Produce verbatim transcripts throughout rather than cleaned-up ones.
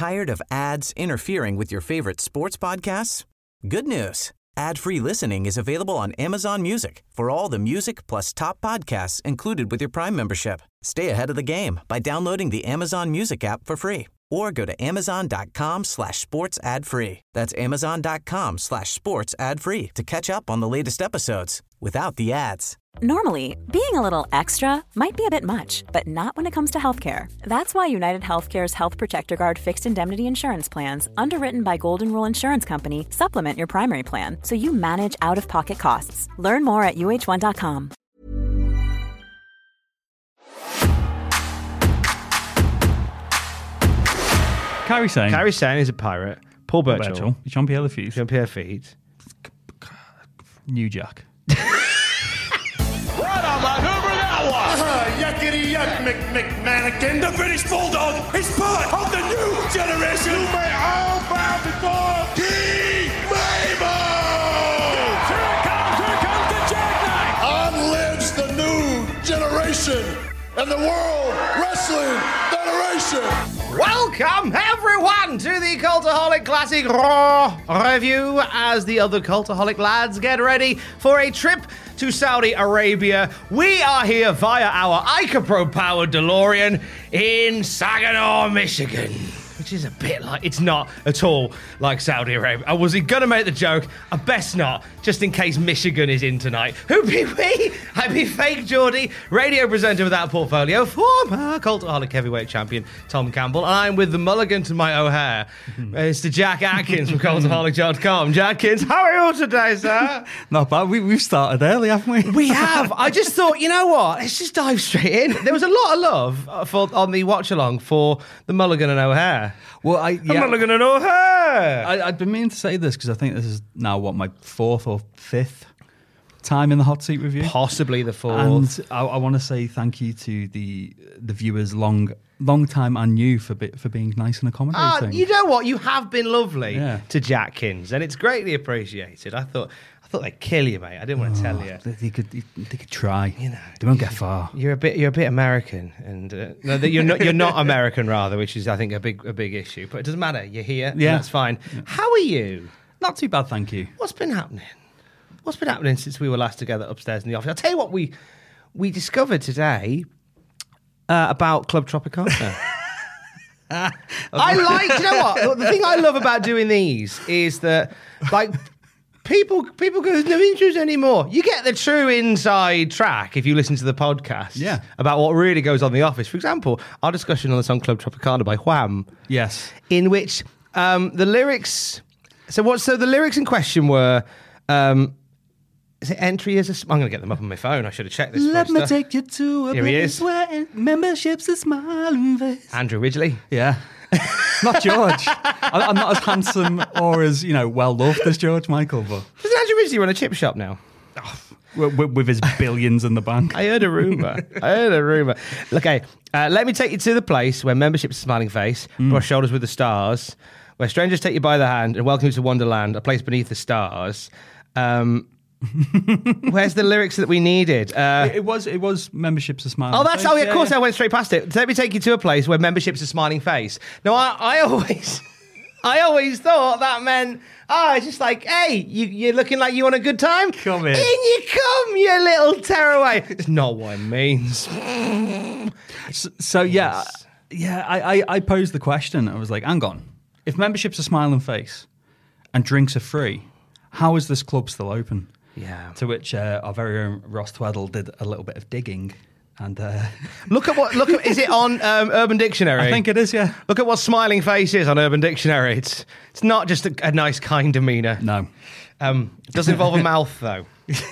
Tired of ads interfering with your favorite sports podcasts? Good news. Ad-free listening is available on Amazon Music for all the music plus top podcasts included with your Prime membership. Stay ahead of the game by downloading the Amazon Music app for free or go to amazon.com slash sports ad free. That's amazon.com slash sports ad free to catch up on the latest episodes without the ads. Normally, being a little extra might be a bit much, but not when it comes to healthcare. That's why United Healthcare's Health Protector Guard fixed indemnity insurance plans, underwritten by Golden Rule Insurance Company, supplement your primary plan so you manage out-of-pocket costs. Learn more at U H one dot com. Kairi Sane. Kairi Sane is a pirate. Paul Burchill. Jean-Pierre Lafitte. Jean-Pierre Lafitte. New Jack. Right on, my Hoover, that one! Uh, yuckity yuck, Mc, McMannequin. The British Bulldog is part of the new generation. You may all bow before King Mabel! Here it comes, here comes the jackknife! On lives the new generation and the World Wrestling Federation! Welcome, everyone, to the Cultaholic Classic Raw review as the other Cultaholic lads get ready for a trip to Saudi Arabia. We are here via our Icapro-powered DeLorean in Saginaw, Michigan. Which is a bit like, it's not at all like Saudi Arabia. I was going to make the joke, I best not, just in case Michigan is in tonight. Who be we? I be fake Geordie, radio presenter without portfolio, former Cultaholic heavyweight champion Tom Campbell. I'm with the mulligan to my O'Hare, Mister Jack Atkins from Cultaholic dot com. Jackins, how are you today, sir? Not bad. We, we've started early, haven't we? We have. I just thought, you know what? Let's just dive straight in. There was a lot of love uh, for on the watch along for the mulligan and O'Hare. Well, I yeah, I'm not looking at O'Hare. I, I'd been meaning to say this because I think this is now what my fourth or fifth time in the hot seat review, possibly the fourth. And I, I want to say thank you to the the viewers, long long time and new, for be, for being nice and accommodating. Ah, you know what? You have been lovely Yeah. to Jackkins, and it's greatly appreciated. I thought. I thought they'd kill you, mate. I didn't want to tell you. They, they could they could try. You know, they won't get far. You're a bit you're a bit American, and uh, no, that you're not you're not American rather, which is I think a big a big issue. But it doesn't matter. You're here. Yeah, that's fine. Yeah. How are you? Not too bad, thank you. What's been happening? What's been happening since we were last together upstairs in the office? I'll tell you what we we discovered today uh, about Club Tropicana. I like. You know what? The thing I love about doing these is that, like. People, people go, there's no interest anymore. You get the true inside track if you listen to the podcast yeah. about what really goes on in the office. For example, our discussion on the song Club Tropicana by Wham. Yes. In which um, the lyrics... So what? So the lyrics in question were... Um, is it entry as a... I'm going to get them up on my phone. I should have checked this Let first. me take you to a Here he place is. where membership's a smiling face. Andrew Ridgely. Yeah. Not George. I- I'm not as handsome or as, you know, well-loved as George Michael, but... Doesn't Andrew Ridgely run a chip shop now? Oh, with, with his billions in the bank. I heard a rumour. I heard a rumour. Okay, uh, let me take you to the place where membership's a smiling face, mm. brush shoulders with the stars, where strangers take you by the hand and welcome you to Wonderland, a place beneath the stars. Um... Where's the lyrics that we needed? Uh, it, it was it was membership's a smiling oh, that's face. oh, yeah, of yeah, course yeah. I went straight past it. Let me take you to a place where membership's a smiling face. Now, I, I always, I always thought that meant, oh, it's just like, hey, you, you're looking like you want a good time. Come in, in you come, you little tearaway. It's not what it means. so, so yeah, yeah. I, I I posed the question. I was like, hang on, if membership's a smiling face and drinks are free, how is this club still open? Yeah. To which uh, our very own Ross Tweddle did a little bit of digging, and uh, look at what look at. Is it on um, Urban Dictionary? I think it is. Yeah. Look at what smiling face is on Urban Dictionary. It's it's not just a, a nice, kind demeanour. No. Um, it does involve a mouth though.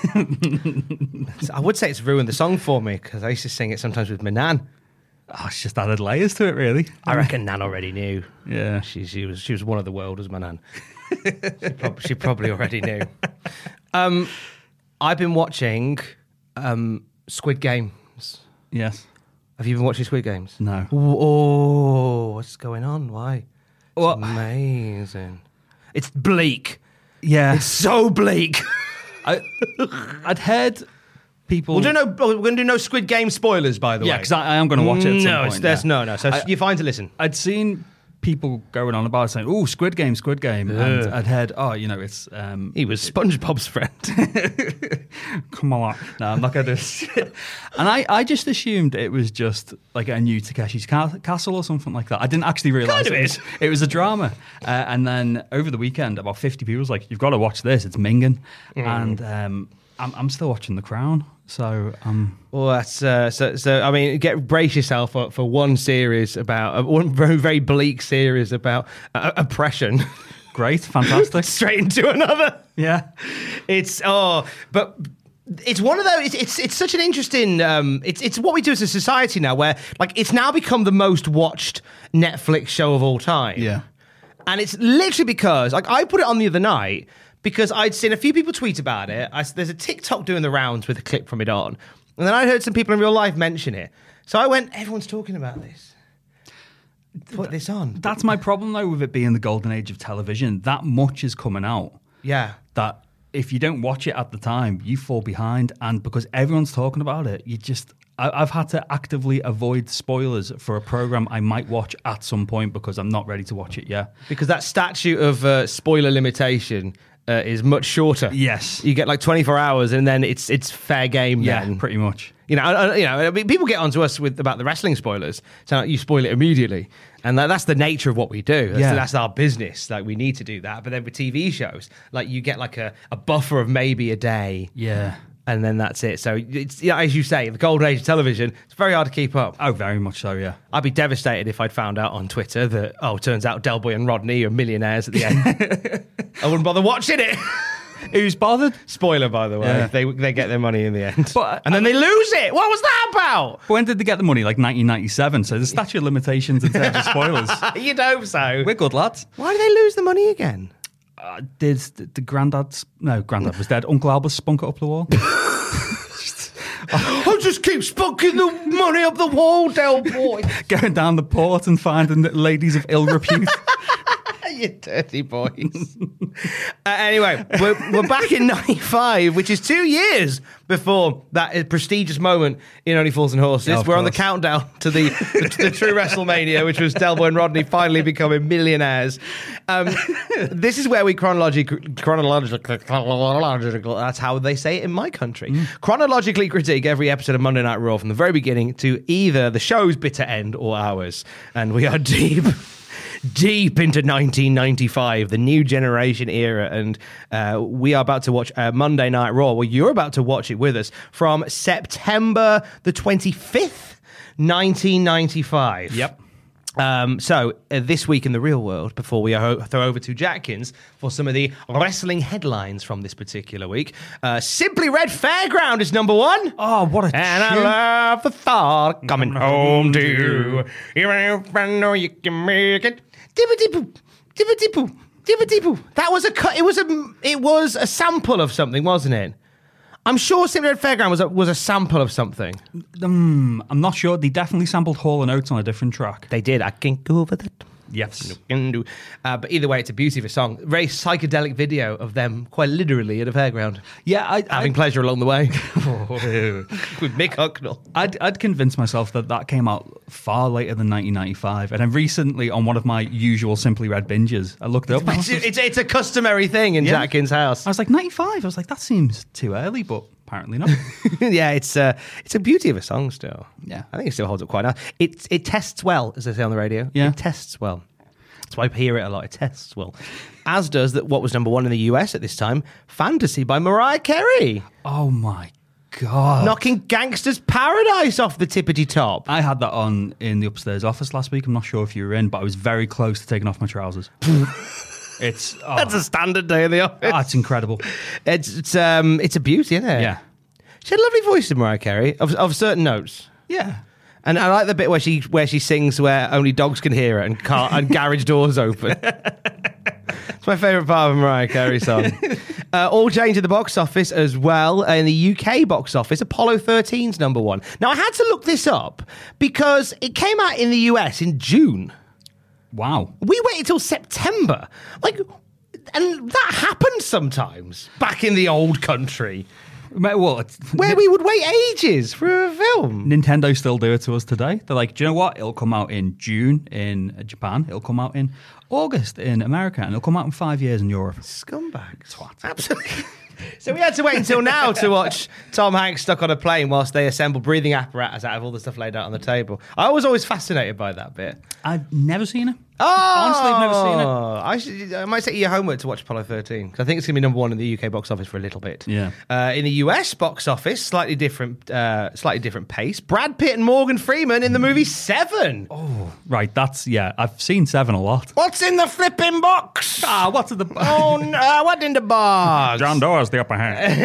I would say it's ruined the song for me because I used to sing it sometimes with my nan. Oh, it's just added layers to it, really. I reckon Nan already knew. Yeah. She she was she was one of the world, was my nan. she, prob- she probably already knew. Um, I've been watching um, Squid Games. Yes. Have you been watching Squid Games? No. Oh, what's going on? Why? It's What? amazing. It's bleak. Yeah. It's so bleak. I, I'd heard people. We'll do no. We're going to do no Squid Game spoilers, by the Yeah, way. because I, I am going to watch it. At some no, point, it's, there's yeah. no, no. So I- you're fine to listen. I'd seen people going on about it saying, "Oh, Squid Game, Squid Game," and I'd heard, "Oh, you know, it's um, He was SpongeBob's friend. come on, no, I'm not going to." And I, I just assumed it was just like a new Takeshi's Ca- Castle or something like that. I didn't actually realise Kind of it, is. was, it was a drama. Uh, and then over the weekend, about fifty people was like, "You've got to watch this. It's minging," Mm. and um, I'm, I'm still watching The Crown. So um, Well, that's uh, so. So I mean, get brace yourself up for one series about uh, one very very bleak series about uh, oppression. great, fantastic. Straight into another. Yeah. It's oh, but it's one of those. It's it's, it's such an interesting. Um, it's it's what we do as a society now, where like it's now become the most watched Netflix show of all time. Yeah. And it's literally because like I put it on the other night. Because I'd seen a few people tweet about it. I, there's a TikTok doing the rounds with a clip from it on. And then I heard some people in real life mention it. So I went, everyone's talking about this. Put this on. That's my problem, though, with it being the golden age of television. That much is coming out Yeah. that if you don't watch it at the time, you fall behind. And because everyone's talking about it, you just... I, I've had to actively avoid spoilers for a program I might watch at some point because I'm not ready to watch it yet. Because that statute of uh, spoiler limitation uh, is much shorter. Yes. You get like twenty-four hours and then it's it's fair game Yeah, then. pretty much. You know, I, I- you know, I mean, people get onto us with about the wrestling spoilers, so you spoil it immediately, and that, that's the nature of what we do. That's, Yeah. that's our business. Like we need to do that. But then with T V shows, like you get like a, a buffer of maybe a day, Yeah. and then that's it. So it's yeah, as you say, the golden age of television. It's very hard to keep up. Oh, very much so, yeah. I'd be devastated if I'd found out on Twitter that oh, turns out Del Boy and Rodney are millionaires at the end. I wouldn't bother watching it. Who's bothered? Spoiler, by the way, Yeah. they they get their money in the end, But, and then they lose it. What was that about? When did they get the money? Like nineteen ninety-seven. So the statute of limitations in terms of spoilers. You'd hope so. We're good lads. Why did they lose the money again? Uh, did the, the granddad's... No, granddad was dead. Uncle Albert spunk it up the wall. I just keep spunking the money up the wall, Del Boy. Going down the port and finding that ladies of ill repute. You dirty boys. uh, anyway, we're, we're back in ninety-five, which is two years before that prestigious moment in Only Fools and Horses. Yeah, of we're on the course. countdown to the, the, the true WrestleMania, which was Del Boy and Rodney finally becoming millionaires. Um, this is where we chronologically, chronologically, chronological, that's how they say it in my country, chronologically critique every episode of Monday Night Raw from the very beginning to either the show's bitter end or ours. And we are deep... deep into nineteen ninety-five, the new generation era, and uh, we are about to watch uh, Monday Night Raw. Well, you're about to watch it with us from September the twenty-fifth, nineteen ninety-five. Yep. Um, so, uh, this week in the real world, before we ho- throw over to Jackins for some of the wrestling headlines from this particular week, uh, Simply Red Fairground is number one. Oh, what a And I tune. love the thought of coming home to you. Even if I know you can make it. Dibba-dibba, dibba-dibba, dibba-dibba. That was a cut. It was a. It was a sample of something, wasn't it? I'm sure Simply Red Fairground was a, was a sample of something. Um, I'm not sure. They definitely sampled Hall and Oates on a different track. They did. I can't go over that. Yes. Uh, but either way, it's a beauty of a song. Very psychedelic video of them quite literally at a fairground. Yeah, I, Having I, pleasure along the way. With Mick Hucknall. I'd, I'd convinced myself that that came out far later than nineteen ninety-five. And then recently, on one of my usual Simply Red binges, I looked it up. and I It's, was, it's, it's a customary thing in Yeah. Jackins' house. I was like, ninety-five? I was like, that seems too early, but apparently not. Yeah, it's uh, it's a beauty of a song still. Yeah. I think it still holds up quite nice. It, it tests well, as they say on the radio. Yeah. It tests well. That's why I hear it a lot. It tests well. As does that what was number one in the U S at this time, Fantasy by Mariah Carey. Oh, my God. Knocking Gangster's Paradise off the tippity top. I had that on in the upstairs office last week. I'm not sure if you were in, but I was very close to taking off my trousers. It's oh, That's a standard day in the office. oh, it's incredible. It's it's um it's a beauty, isn't it? Yeah. She had a lovely voice in Mariah Carey of, of certain notes. Yeah. And I like the bit where she where she sings where only dogs can hear it and car and garage doors open. It's my favourite part of a Mariah Carey song. Uh, all change in the box office as well. In the U K box office, Apollo thirteen's number one. Now, I had to look this up because it came out in the U S in June. Wow. We waited till September. Like, and that happens sometimes back in the old country. Well, it's, Where we would wait ages for a film. Nintendo still do it to us today. They're like, do you know what? It'll come out in June in Japan. It'll come out in August in America. And it'll come out in five years in Europe. Scumbags. Twat. Absolutely. So we had to wait until now to watch Tom Hanks stuck on a plane whilst they assemble breathing apparatus out of all the stuff laid out on the table. I was always fascinated by that bit. I've never seen it. Oh, Honestly, I've never seen it. I, should, I might set you your homework to watch Apollo thirteen because I think it's going to be number one in the U K box office for a little bit. Yeah. Uh, in the U S box office, slightly different, uh, slightly different pace. Brad Pitt and Morgan Freeman in the movie Seven. Oh, right. That's, yeah, I've seen Seven a lot. What's in the flipping box? Ah, what's in the... Oh, no, uh, what in the box? John Doerr's the upper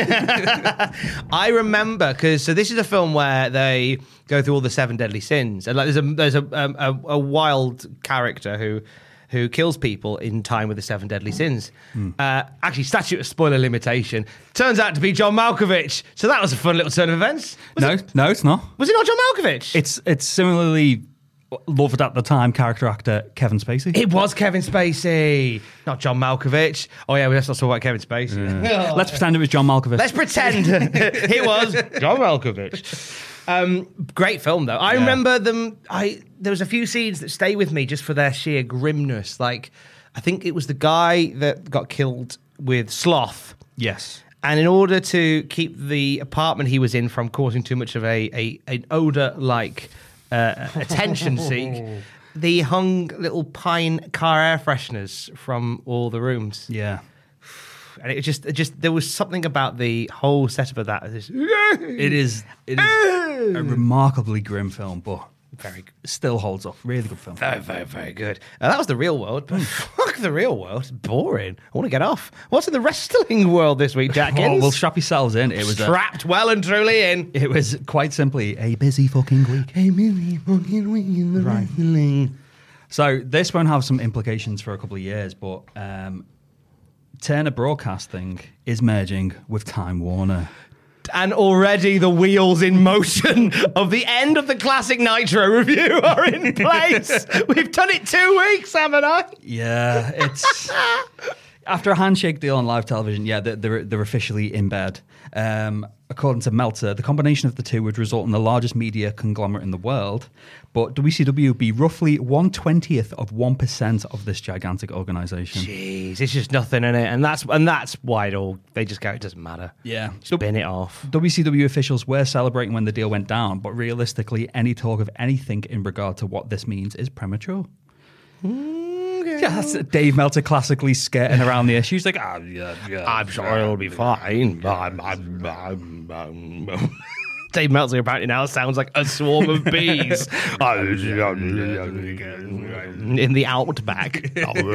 hand. I remember because so this is a film where they go through all the seven deadly sins, and like there's a there's a um, a, a wild character who who kills people in time with the seven deadly sins. Mm. Uh, actually, statute of spoiler limitation turns out to be John Malkovich. So that was a fun little turn of events. Was no, it, no, it's not. Was it not John Malkovich? It's it's similarly loved at the time character actor Kevin Spacey. It was Kevin Spacey, not John Malkovich. Oh yeah, let's not talk about Kevin Spacey. Yeah. Let's pretend it was John Malkovich. Let's pretend it was John Malkovich. Um, great film though. I yeah. remember them. I there was a few scenes that stay with me just for their sheer grimness. Like I think it was the guy that got killed with sloth. Yes. And in order to keep the apartment he was in from causing too much of a, a an odor like uh, attention seek, they hung little pine car air fresheners from all the rooms. Yeah. And it just, it just there was something about the whole setup of that. This, it is, it is a remarkably grim film, but very still holds up. Really good film. Very, very, very good. Uh, that was the real world, but fuck the real world. It's boring. I want to get off. What's in the wrestling world this week, Jackins? Oh, well, strap yourselves in. It was strapped a, well and truly in. It was quite simply a busy fucking week. A busy fucking week in the right. wrestling. So this won't have some implications for a couple of years, but. Um, Turner Broadcasting is merging with Time Warner. And already the wheels in motion of the end of the Classic Nitro review are in place. We've done it two weeks, haven't I? Yeah, it's... After a handshake deal on live television, yeah, they're, they're, they're officially in bed. Um, according to Meltzer, the combination of the two would result in the largest media conglomerate in the world, but W C W would be roughly one twentieth of one percent of this gigantic organisation. Jeez, it's just nothing in it, and that's and that's why it all, they just go, it doesn't matter. Yeah. Spin it off. W C W officials were celebrating when the deal went down, but realistically, any talk of anything in regard to what this means is premature. Okay. Yeah, that's Dave Meltzer classically skirting around the issue. He's like, oh, yeah, yeah. I'm sure it'll be fine. I'm, I'm, I'm, I'm, Dave Meltzer apparently now sounds like a swarm of bees in the outback.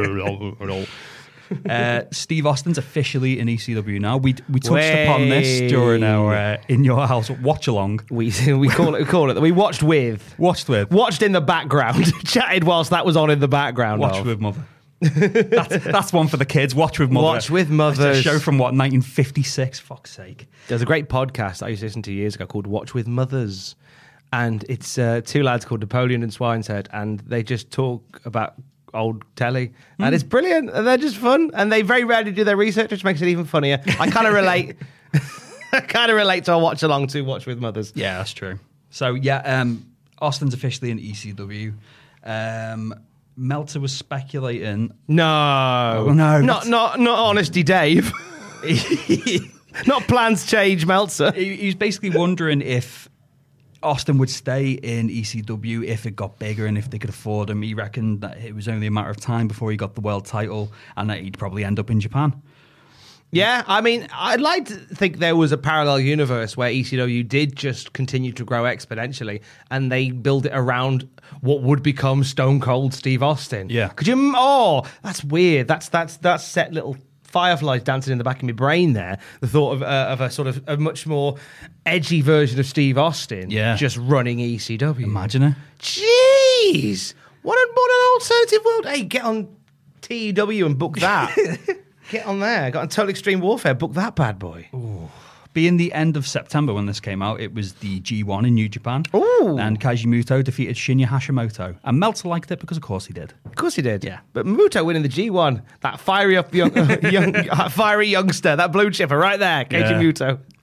Uh, Steve Austin's officially in E C W now. We we touched Way. upon this during our uh, In Your House watch along. We we call it we call it. We watched with watched with watched in the background, chatted whilst that was on in the background. Watch of. with mother. that's, that's one for the kids. Watch with mother. Watch with mother. A show from what nineteen fifty-six. Fuck's sake. There's a great podcast I used to listen to years ago called Watch with Mothers, and it's uh, two lads called Napoleon and Swineshead, and they just talk about old telly, mm. and it's brilliant, and they're just fun, and they very rarely do their research, which makes it even funnier. I kind of relate. I kind of relate to a watch along to Watch with Mothers. Yeah, that's true. So yeah, um, Austin's officially in E C W. Um, Meltzer was speculating. No, oh, no, not not not Honesty Dave. Not plans change, Meltzer. He, he was basically wondering if Austin would stay in E C W if it got bigger and if they could afford him. He reckoned that it was only a matter of time before he got the world title and that he'd probably end up in Japan. Yeah, I mean, I'd like to think there was a parallel universe where E C W did just continue to grow exponentially and they build it around what would become Stone Cold Steve Austin. Yeah. Could you... Oh, that's weird. That's that's that's set little fireflies dancing in the back of my brain there. The thought of, uh, of a sort of a much more edgy version of Steve Austin yeah. just running E C W. Imagine it. Jeez! What, a, what an alternative world. Hey, get on T W and book that. Get on there. Got on Total Extreme Warfare. Book that bad boy. Ooh. Being the end of September when this came out, it was the G one in New Japan. Ooh. And Kaiji Muto defeated Shinya Hashimoto. And Meltzer liked it because, of course, he did. Of course he did. Yeah. But Muto winning the G one, that fiery up young, young fiery youngster, that blue chipper right there, Keiji yeah. Muto.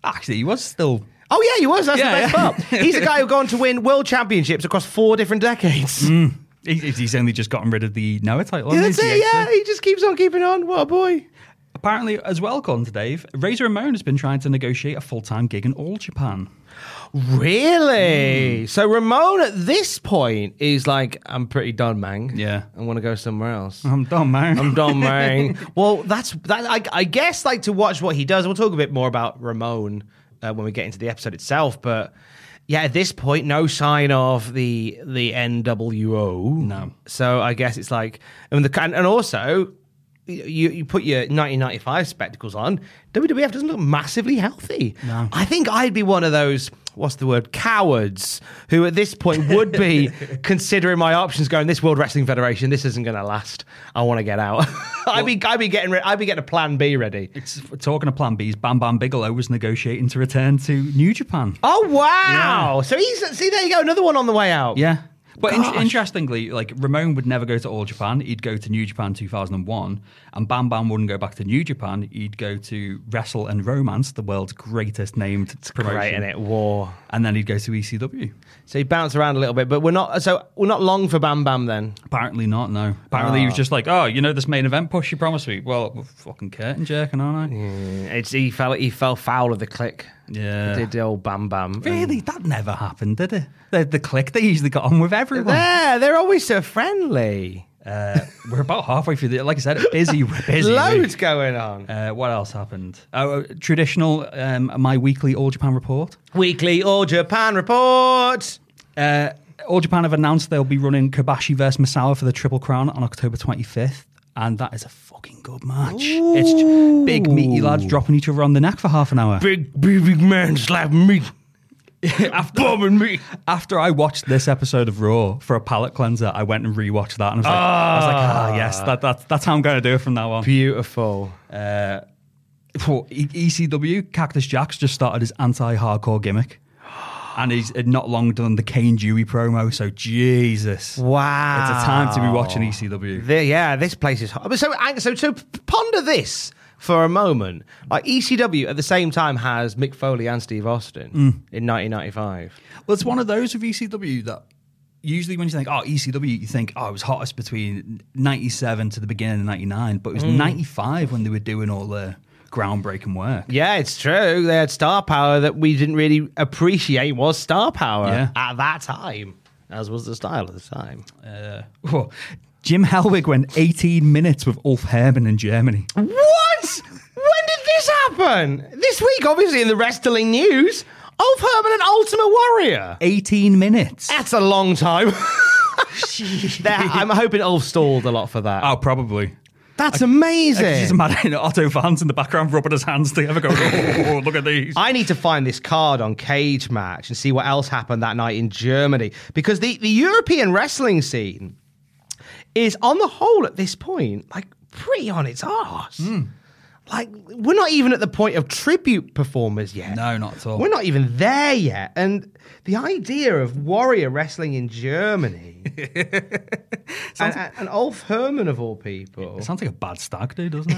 Actually, he was still... Oh, yeah, he was. That's Yeah, the best yeah. part. He's a guy who's gone to win world championships across four different decades. Mm. He, he's only just gotten rid of the Noah title. Yeah, hasn't that's he? it, yeah. He just keeps on keeping on. What a boy. Apparently, as well, according to Dave, Razor Ramon has been trying to negotiate a full-time gig in All Japan. Really? Mm. So Ramon at this point is like, I'm pretty done, man. Yeah. I want to go somewhere else. I'm done, man. I'm done, man. Well, that's that. I, I guess like to watch what he does. We'll talk a bit more about Ramon uh, when we get into the episode itself. But yeah, at this point, no sign of the the N W O. No. So I guess it's like, and the and also. You you put your nineteen ninety-five spectacles on, W W F doesn't look massively healthy. No. I think I'd be one of those, what's the word, cowards, who at this point would be considering my options going, this World Wrestling Federation, this isn't going to last. I want to get out. I'd be I'd be getting re- I'd be getting a plan B ready. It's, talking of Plan Bs, Bam Bam Bigelow was negotiating to return to New Japan. Oh, wow. Yeah. So he's, see, there you go, another one on the way out. Yeah. But in- Gosh. interestingly, like Ramon would never go to All Japan. He'd go to New Japan two thousand one, and Bam Bam wouldn't go back to New Japan. He'd go to Wrestle and Romance, the world's greatest named promotion. Great, isn't it? War. And then he'd go to E C W. So he bounced around a little bit, but we're not. So we're not long for Bam Bam then. Apparently not. No. Apparently Oh. he was just like, oh, you know this main event push you promised me. Well, we're fucking curtain jerking, aren't I? Mm, it's he fell he fell foul of the click. Yeah. He did the old Bam Bam. Really, that never happened, did it? The, the click they usually got on with everyone. Yeah, they're always so friendly. Uh, we're about halfway through the, like I said, busy, we're busy. Loads going on. Uh, what else happened? Oh, uh, traditional, um, my weekly All Japan report. Weekly All Japan report. Uh, All Japan have announced they'll be running Kobashi versus Misawa for the Triple Crown on October twenty-fifth. And that is a fucking good match. Ooh. It's j- big meaty lads dropping each other on the neck for half an hour. Big, big, big man slapping me. after, Bombing me. After I watched this episode of Raw for a palate cleanser, I went and rewatched that, and I was like, I was like, ah, yes, that, that, that's how I'm going to do it from now on. Beautiful. Uh, for E- ECW, Cactus Jack's just started his anti-hardcore gimmick, and he's not long done the Kane Dewey promo. So Jesus, Wow. it's a time to be watching E C W. The, yeah, this place is hot. So, so, so ponder this for a moment. Like E C W at the same time has Mick Foley and Steve Austin Mm. in nineteen ninety-five. Well, it's one of those with E C W that usually when you think, oh, E C W, you think, oh, it was hottest between ninety-seven to the beginning of ninety-nine, but it was Mm. ninety-five when they were doing all the groundbreaking work. Yeah, it's true. They had star power that we didn't really appreciate was star power Yeah. at that time, as was the style at the time. Uh, oh, Jim Hellwig went eighteen minutes with Ulf Herman in Germany. What? When did this happen? This week, obviously, in the wrestling news. Ulf Herman and Ultimate Warrior. eighteen minutes. That's a long time. That- I'm hoping Ulf stalled a lot for that. Oh, probably. That's I amazing. just imagine Otto fans in the background rubbing his hands together going, oh, look at these. I need to find this card on Cage Match and see what else happened that night in Germany. Because the, the European wrestling scene is, on the whole, at this point, like, pretty on its arse. Mm. Like, we're not even at the point of tribute performers yet. No, not at all. We're not even there yet. And the idea of Warrior wrestling in Germany and, and, and Ulf Herman, of all people. It sounds like a bad stag do, doesn't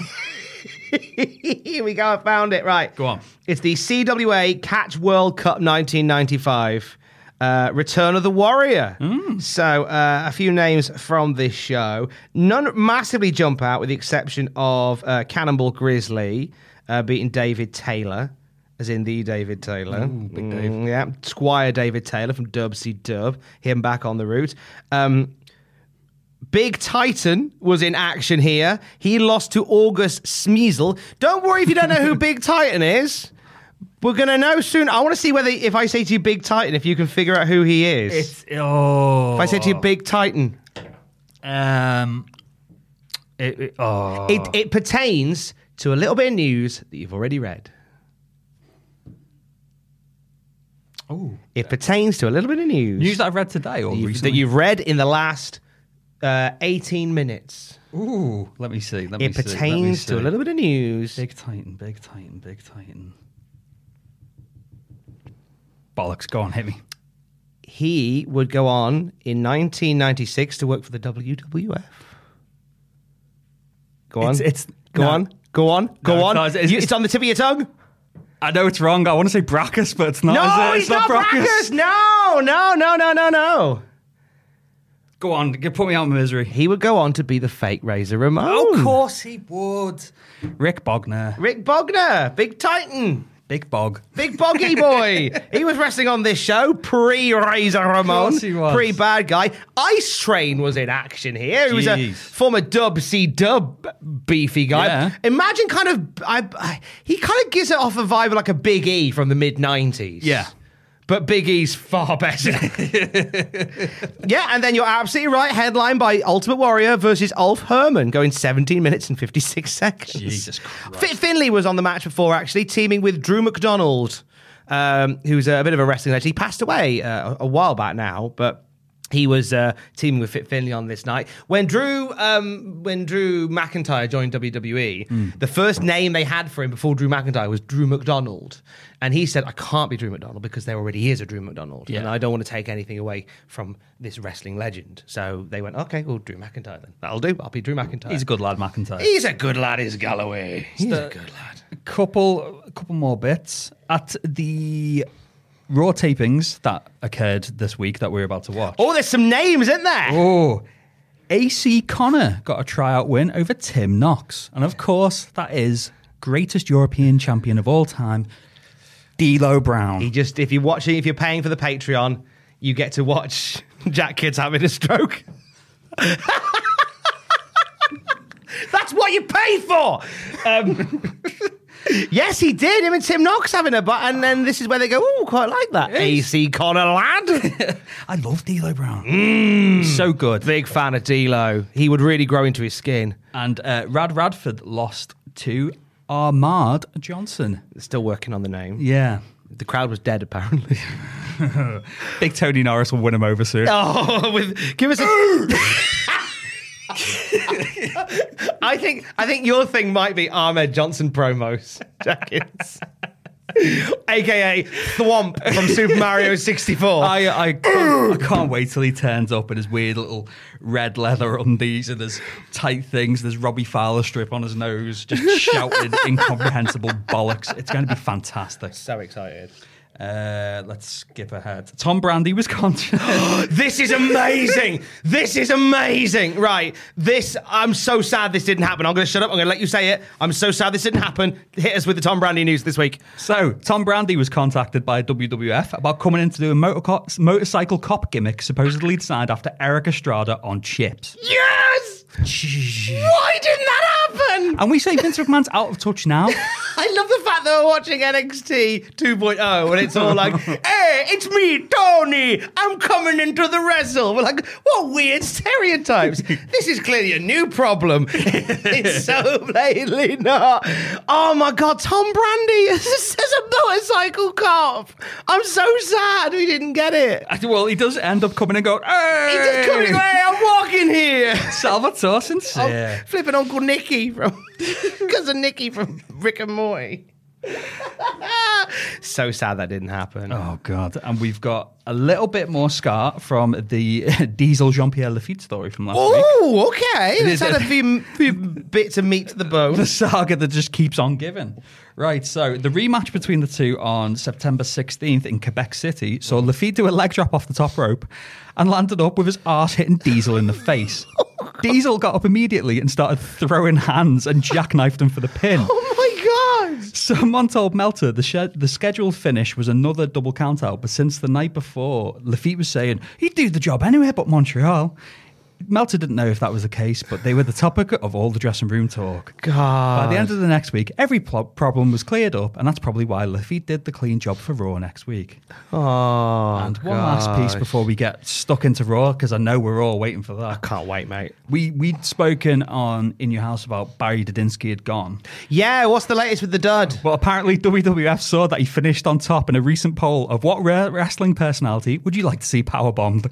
it? Here we go. I found it. Right. Go on. It's the C W A Catch World Cup nineteen ninety-five. Uh, Return of the Warrior. Mm. So uh, a few names from this show. None massively jump out, with the exception of uh, Cannonball Grizzly uh, beating David Taylor, as in the David Taylor. Ooh, Big Dave. Mm, yeah, Squire David Taylor from Dub C Dub. Him back on the route. Um, Big Titan was in action here. He lost to August Smeasel. Don't worry if you don't know who Big Titan is. We're going to know soon. I want to see whether, if I say to you Big Titan, if you can figure out who he is. It's, oh. If I say to you Big Titan. Um, it, it, oh. It, it pertains to a little bit of news that you've already read. Oh. It pertains to a little bit of news. News that I've read today or you've- recently? that you've read in the last uh, eighteen minutes. Ooh, let me see. Let me It see. let me pertains to a see. little bit of news. Big Titan, Big Titan, Big Titan. Bollocks, go on, hit me. He would go on in nineteen ninety-six to work for the W W F. Go on. It's, it's Go no. on. Go on. Go No, on. it's not. It's- You- it's- it's on the tip of your tongue. I know it's wrong. I want to say Brackus, but it's not. No, is it? he's It's not, not Brackus. No, no, no, no, no, no. Go on, put me out of misery. He would go on to be the fake Razor Ramon. Of course he would. Rick Bogner. Rick Bogner, Big Titan. Big Bog. Big Boggy Boy. He was wrestling on this show pre-Razor Ramon. Of course he was. Pre-bad guy. Ice Train was in action here. He was a Jeez. former Dub C Dub beefy guy. Yeah. Imagine kind of, I, I, he kind of gives it off a vibe of like a Big E from the mid nineties. Yeah. But Big E's far better. Yeah, and then you're absolutely right. Headline by Ultimate Warrior versus Ulf Herman, going seventeen minutes and fifty-six seconds. Jesus Christ. Fit Finlay was on the match before, actually, teaming with Drew McDonald, um, who's a bit of a wrestling legend. He passed away uh, a while back now, but he was uh, teaming with Fit Finlay on this night. When Drew um, when Drew McIntyre joined W W E, mm. the first name they had for him before Drew McIntyre was Drew McDonald. And he said, I can't be Drew McDonald because there already is a Drew McDonald. Yeah. And I don't want to take anything away from this wrestling legend. So they went, okay, well, Drew McIntyre then. That'll do. I'll be Drew McIntyre. He's a good lad, McIntyre. He's a good lad, is Galloway. He's the- a good lad. A couple, a couple more bits. At the Raw tapings that occurred this week that we're about to watch. Oh, there's some names, isn't there? Oh, A C Connor got a tryout win over Tim Knox. And of course, that is greatest European champion of all time, D'Lo Brown. He just, if you're watching, if you're paying for the Patreon, you get to watch Jack Kidd's having a stroke. That's what you pay for. Um, yes, he did. Him and Tim Knox having a butt, and then this is where they go, oh, quite like that. A C Connor lad. I love D'Lo Brown. Mm, so good. Big fan of D'Lo. He would really grow into his skin. And uh, Rad Radford lost to Ahmad Johnson. Still working on the name. Yeah. The crowd was dead, apparently. Big Tony Norris will win him over soon. Oh, with give us a. I think I think your thing might be Ahmed Johnson promos, jackets, aka Thwomp from Super Mario sixty-four. I I can't, I can't wait till he turns up in his weird little red leather undies and his tight things. There's Robbie Fowler strip on his nose, just shouting incomprehensible bollocks. It's going to be fantastic. So excited. Uh, let's skip ahead. Tom Brandy was content. This is amazing. This is amazing. Right. This, I'm so sad this didn't happen. I'm going to shut up. I'm going to let you say it. I'm so sad this didn't happen. Hit us with the Tom Brandy news this week. So, Tom Brandy was contacted by W W F about coming in to do a motor co- motorcycle cop gimmick supposedly designed after Eric Estrada on Chips. Yes! Why didn't that happen? And we say Vince McMahon's out of touch now. I love the fact that we're watching N X T two point oh and it's all like, hey, it's me, Tony. I'm coming into the wrestle. We're like, what weird stereotypes. This is clearly a new problem. It's so plainly not. Oh my God, Tom Brandy as a motorcycle cop. I'm so sad we didn't get it. Well, he does end up coming and going, hey! He's just coming away. I'm walking here. Salvatore Sincere. I'm flipping Uncle Nicky from cousin Nicky from Rick and Morty. So sad that didn't happen. Oh, God. And we've got a little bit more scar from the Diesel Jean-Pierre Lafitte story from last week. Oh, okay. Let's add a few, few bits of meat to the bone. The saga that just keeps on giving. Right, so the rematch between the two on September sixteenth in Quebec City saw Lafitte do a leg drop off the top rope and landed up with his arse hitting Diesel in the face. Diesel got up immediately and started throwing hands and jackknifed him for the pin. Oh my God. Someone told Melter the, sh- the scheduled finish was another double countout, but since the night before, Lafitte was saying he'd do the job anywhere but Montreal. Melter didn't know if that was the case, but they were the topic of all the dressing room talk. God. By the end of the next week, every pl- problem was cleared up, and that's probably why Lafitte did the clean job for Raw next week. Oh, and one last piece before we get stuck into Raw, because I know we're all waiting for that. I can't wait, mate. We, we'd spoken on In Your House about Barry Dudinsky had gone. Yeah, what's the latest with the dud? Well, apparently W W F saw that he finished on top in a recent poll of what rare wrestling personality would you like to see powerbombed?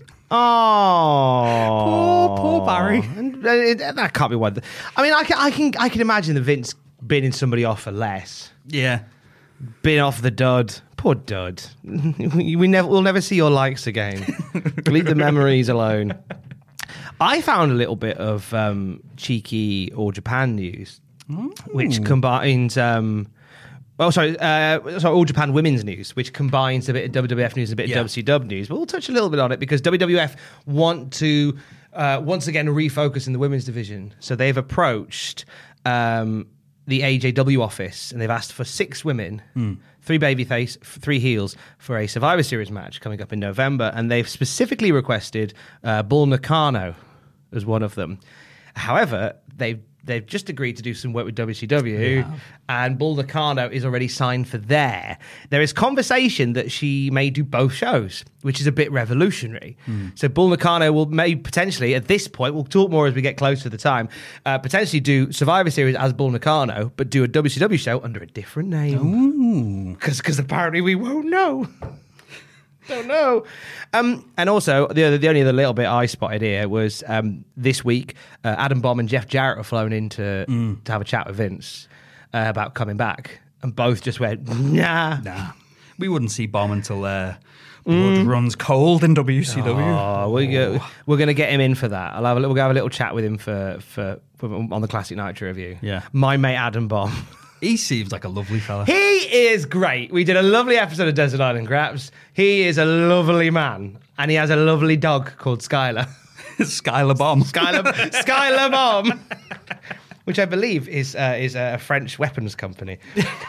Oh, poor, poor Barry. And, uh, it, that can't be one. Th- I mean, I can, I can, I can imagine the Vince binning somebody off for less. Yeah, bin off the dud. Poor dud. we, we never, we'll never see your likes again. Leave the memories alone. I found a little bit of um, cheeky All Japan news, Ooh. which combines um, Well, sorry, uh, sorry, All Japan Women's News, which combines a bit of W W F news and a bit of Yeah. W C W news. But we'll touch a little bit on it because W W F want to uh, once again refocus in the women's division. So they've approached um, the A J W office and they've asked for six women, mm. three babyface, three heels for a Survivor Series match coming up in November. And they've specifically requested uh, Bull Nakano as one of them. However, they've They've just agreed to do some work with W C W, yeah. and Bull Nakano is already signed for there. There is conversation that she may do both shows, which is a bit revolutionary. Mm. So Bull Nakano will may potentially, at this point, we'll talk more as we get closer to the time, uh, potentially do Survivor Series as Bull Nakano, but do a W C W show under a different name. Because apparently we won't know. Don't know. Um, and also, the other, the only other little bit I spotted here was um, this week, uh, Adam Bomb and Jeff Jarrett were flown in to, mm. to have a chat with Vince uh, about coming back. And both just went, nah. Nah. We wouldn't see Bomb until uh, blood mm. runs cold in W C W. Oh, we go, we're going to get him in for that. I'll have a, we'll have a little chat with him for, for, for on the Classic Nitro review. Yeah. My mate Adam Bomb. He seems like a lovely fella. He is great. We did a lovely episode of Desert Island Graps. He is a lovely man. And he has a lovely dog called Skylar. Skylar Bomb. Skylar, Skylar Bomb. Which I believe is uh, is a French weapons company.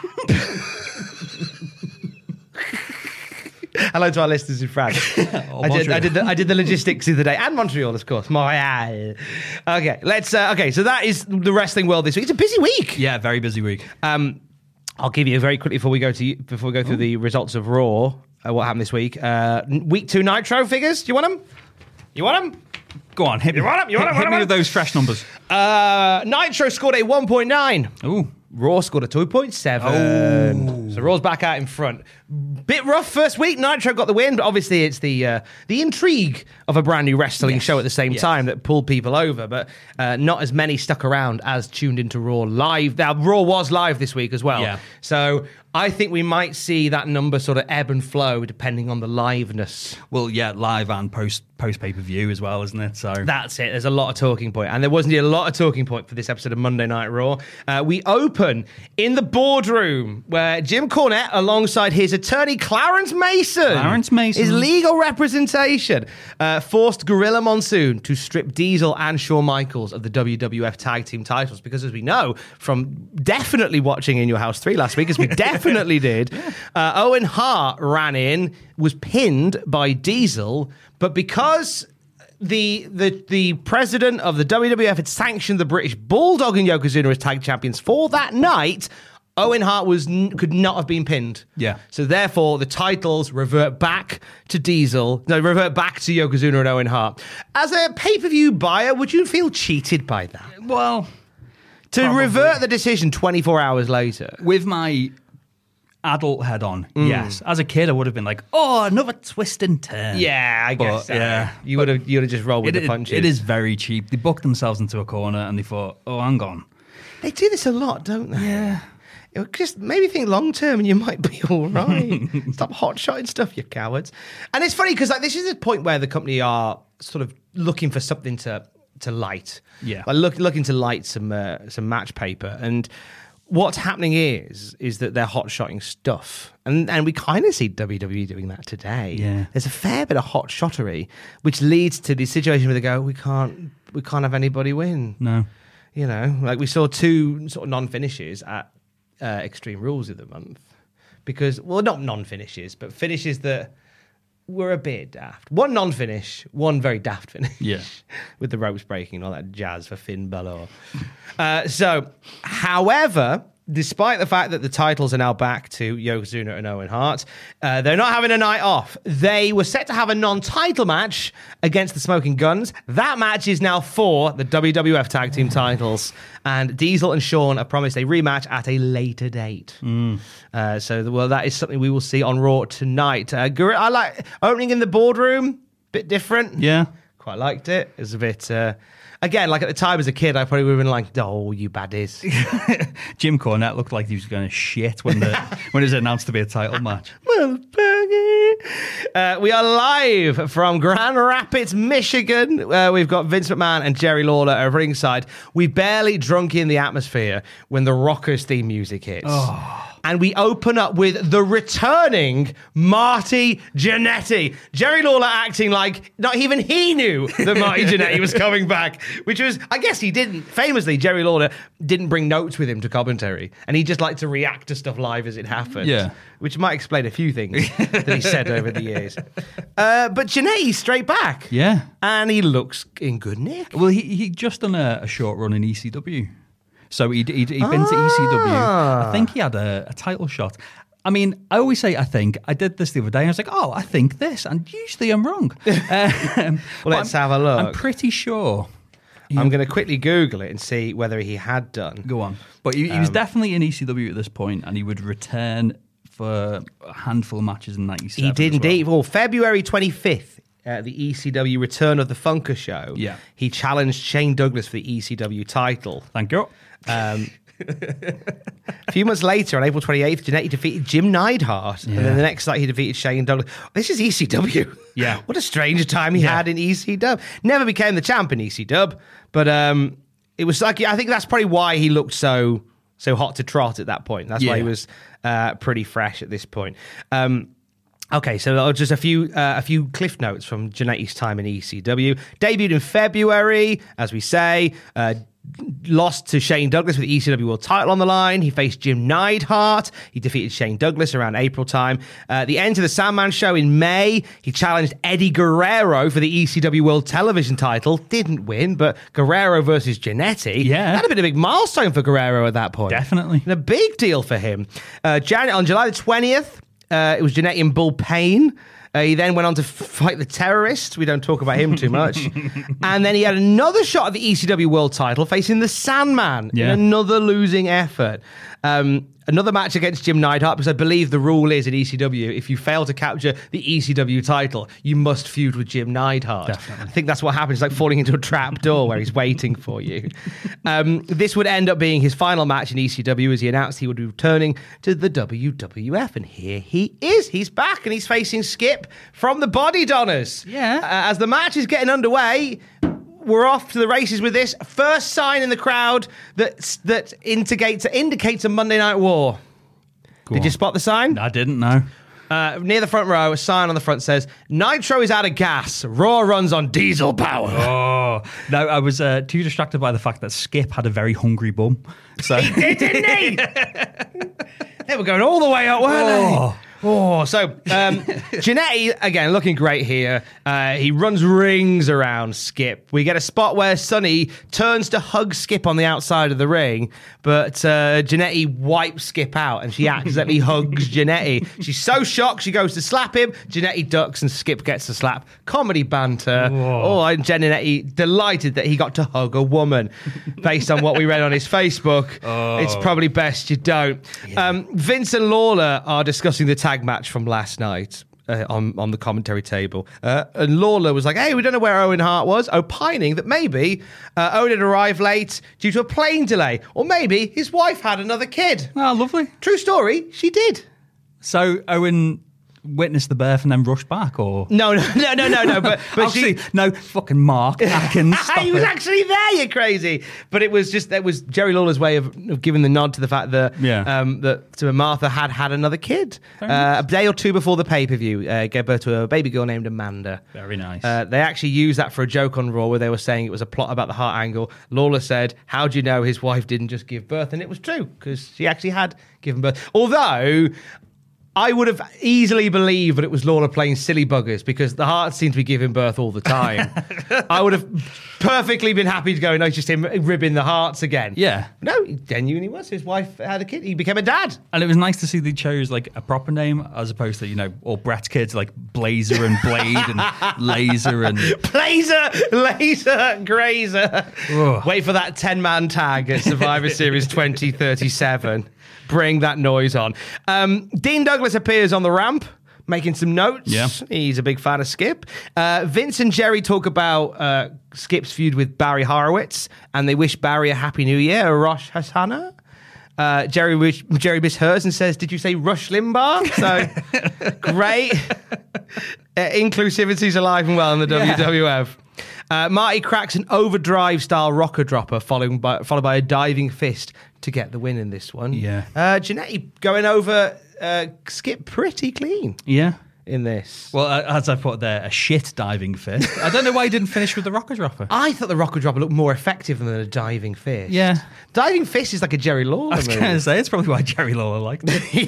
Hello to our listeners in France. oh, I, did, I, did the, I did the logistics the other day. And Montreal, of course. Montreal. Okay, let's. Uh, okay, so that is the wrestling world this week. It's a busy week. Yeah, very busy week. Um, I'll give you very quickly before we go to before we go through Ooh. the results of Raw. Uh, what happened this week? Uh, week two Nitro figures. Do you want them? You want them? Go on, hit me. You want them? You want hit, them? hit me with those fresh numbers. Uh, Nitro scored a one point nine. Ooh. Raw scored a two point seven. Oh. So Raw's back out in front. Bit rough first week. Nitro got the win, but obviously it's the uh, the intrigue of a brand new wrestling yes. show at the same yes. time that pulled people over, but uh, not as many stuck around as tuned into Raw live. Now, Raw was live this week as well. Yeah. So I think we might see that number sort of ebb and flow depending on the liveness. Well, yeah, live and post post pay-per-view as well, isn't it? So that's it. There's a lot of talking point. And there wasn't a lot of talking point for this episode of Monday Night Raw. Uh, we open in the boardroom where Jim Cornette, alongside his attorney Clarence Mason, Clarence Mason. his legal representation, uh, forced Gorilla Monsoon to strip Diesel and Shawn Michaels of the W W F Tag Team titles. Because as we know from definitely watching In Your House three last week, as we definitely did, uh, Owen Hart ran in, was pinned by Diesel, but because the the the president of the W W F had sanctioned the British Bulldog and Yokozuna as tag champions for that night, Owen Hart was could not have been pinned. Yeah. So therefore, the titles revert back to Diesel. No, revert back to Yokozuna and Owen Hart. As a pay-per-view buyer, would you feel cheated by that? Well, to probably. revert the decision twenty-four hours later. With my adult head on, mm. yes. As a kid, I would have been like, "Oh, another twist and turn." Yeah, I but, guess. So. Yeah, you would have. You would have just rolled with it, the punches. It is very cheap. They booked themselves into a corner and they thought, "Oh, hang on." They do this a lot, don't they? Yeah. It would just maybe think long term and you might be all right. Stop hot-shotting stuff, you cowards. And it's funny because like this is a point where the company are sort of looking for something to to light. Yeah. Like look, looking to light some uh, some match paper. And what's happening is is that they're hot-shotting stuff. And and we kind of see W W E doing that today. Yeah. There's a fair bit of hot-shottery, which leads to the situation where they go, we can't we can't have anybody win. No. You know, like we saw two sort of non-finishes at Uh, Extreme Rules of the month because, well, not non-finishes, but finishes that were a bit daft. One non-finish, one very daft finish. Yeah. With the ropes breaking and all that jazz for Finn Balor. uh, so, however, despite the fact that the titles are now back to Yokozuna and Owen Hart, uh, they're not having a night off. They were set to have a non-title match against the Smoking Guns. That match is now for the W W F Tag Team titles. And Diesel and Shawn have promised a rematch at a later date. Mm. Uh, so, well, that is something we will see on Raw tonight. Uh, I like opening in the boardroom, bit different. Yeah. Quite liked it. It was a bit... Uh, Again, like at the time as a kid, I probably would have been like, oh, you baddies. Jim Cornette looked like he was going to shit when the when it was announced to be a title match. Uh, we are live from Grand Rapids, Michigan. Uh, we've got Vince McMahon and Jerry Lawler at ringside. We barely drunk in the atmosphere when the Rockers theme music hits. Oh. and we open up with the returning Marty Jannetty. Jerry Lawler acting like not even he knew that Marty Jannetty was coming back, which was, I guess he didn't. Famously, Jerry Lawler didn't bring notes with him to commentary, and he just liked to react to stuff live as it happened. Yeah. Which might explain a few things that he said over the years. Uh, but Jannetty's straight back. Yeah. And he looks in good nick. Well, he he just done a, a short run in E C W. So he'd, he'd, he'd been to E C W. I think he had a, a title shot. I mean, I always say I think. I did this the other day. I was like, oh, I think this. And usually I'm wrong. um, Well, let's have a look. I'm pretty sure. I'm going to quickly Google it and see whether he had done. Go on. But he, he was definitely in E C W at this point, and he would return for a handful of matches in ninety-seven. He did as well. indeed. Well, February twenty-fifth, uh, the E C W Return of the Funker show. Yeah. He challenged Shane Douglas for the E C W title. Thank you. Um, a few months later, on April twenty-eighth, Jannetty defeated Jim Neidhart. Yeah. And then the next night, he defeated Shane Douglas. This is E C W. Yeah. What a strange time he Yeah. had in E C W. Never became the champ in E C W, but um, it was like, I think that's probably why he looked so so hot to trot at that point. That's why he Yeah. was uh, pretty fresh at this point. Um, Okay, so just a few uh, a few cliff notes from Jannetty's time in E C W. Debuted in February, as we say. Uh, lost to Shane Douglas with the E C W World title on the line. He faced Jim Neidhart. He defeated Shane Douglas around April time. Uh, the end of the Sandman show in May, he challenged Eddie Guerrero for the E C W World Television title. Didn't win, but Guerrero versus Jannetty. Yeah. That'd have been a big milestone for Guerrero at that point. Definitely. And a big deal for him. Uh, Jan- on July the twentieth, Uh, it was Jannetty and Bull Payne. Uh, he then went on to f- fight the terrorist. We don't talk about him too much. And then he had another shot at the E C W World title facing the Sandman Yeah. in another losing effort. Um, another match against Jim Neidhart, because I believe the rule is in E C W, if you fail to capture the E C W title, you must feud with Jim Neidhart. Definitely. I think that's what happens. It's like falling into a trap door where he's waiting for you. Um, this would end up being his final match in E C W, as he announced he would be returning to the W W F. And here he is. He's back, and he's facing Skip from the Body Donners. Yeah. Uh, as the match is getting underway, we're off to the races with this. First sign in the crowd that that indicates indicates a Monday Night War. Go Did on. you spot the sign? I didn't know. Uh, near the front row, a sign on the front says, Nitro is out of gas. Raw runs on diesel power. Oh, no, I was uh, too distracted by the fact that Skip had a very hungry bum. So He did, didn't he? They were going all the way up, weren't Oh. they? Oh, so um, Jannetty, again, looking great here. Uh, he runs rings around Skip. We get a spot where Sonny turns to hug Skip on the outside of the ring, but uh, Jannetty wipes Skip out, and she accidentally hugs Jannetty. She's so shocked, she goes to slap him. Jannetty ducks, and Skip gets the slap. Comedy banter. Oh, and Jannetty delighted that he got to hug a woman. Based on what we read on his Facebook, it's probably best you don't. Um, Vince and Lawler are discussing the tag match from last night uh, on, on the commentary table. Uh, and Lawler was like, hey, we don't know where Owen Hart was, opining that maybe uh, Owen had arrived late due to a plane delay, or maybe his wife had another kid. oh, lovely. True story, she did. So Owen witnessed the birth and then rushed back, or No, no, no, no, no, no. But, but actually, she... no, fucking Mark Atkins. Stop he was it. actually there, you crazy. But it was just, that was Jerry Lawler's way of, of giving the nod to the fact that Yeah. um, that to Martha had had another kid. Uh, a day or two before the pay-per-view, uh, gave birth to a baby girl named Amanda. Very nice. Uh, they actually used that for a joke on Raw, where they were saying it was a plot about the Hart angle. Lawler said, how do you know his wife didn't just give birth? And it was true, because she actually had given birth. Although I would have easily believed that it was Lawler playing silly buggers, because the Hearts seem to be giving birth all the time. I would have perfectly been happy to go, no, it's just him ribbing the Hearts again. Yeah. No, he genuinely was. His wife had a kid. He became a dad. And it was nice to see they chose like a proper name as opposed to, you know, all Brett's kids like Blazer and Blade and Laser and Blazer, Laser, Grazer. Ugh. Wait for that ten-man tag at Survivor Series twenty thirty-seven. Bring that noise on. Um, Dean Douglas appears on the ramp, making some notes. Yeah. He's a big fan of Skip. Uh, Vince and Jerry talk about uh, Skip's feud with Barry Horowitz, and they wish Barry a Happy New Year, a Rosh Hashanah. Uh, Jerry Wish, Jerry Bishursen says, "Did you say Rush Limbaugh?" So great. Uh, inclusivity's alive and well in the yeah. W W F. Uh, Marty cracks an overdrive style rocker dropper, following by, followed by a diving fist to get the win in this one. Yeah. Uh, Jannetty going over uh, Skip pretty clean. Yeah. In this. Well, uh, as I put there, a shit diving fist. I don't know why he didn't finish with the rocker dropper. I thought the rocker dropper looked more effective than a diving fist. Yeah. Diving fist is like a Jerry Lawler I was going to say, it's probably why Jerry Lawler liked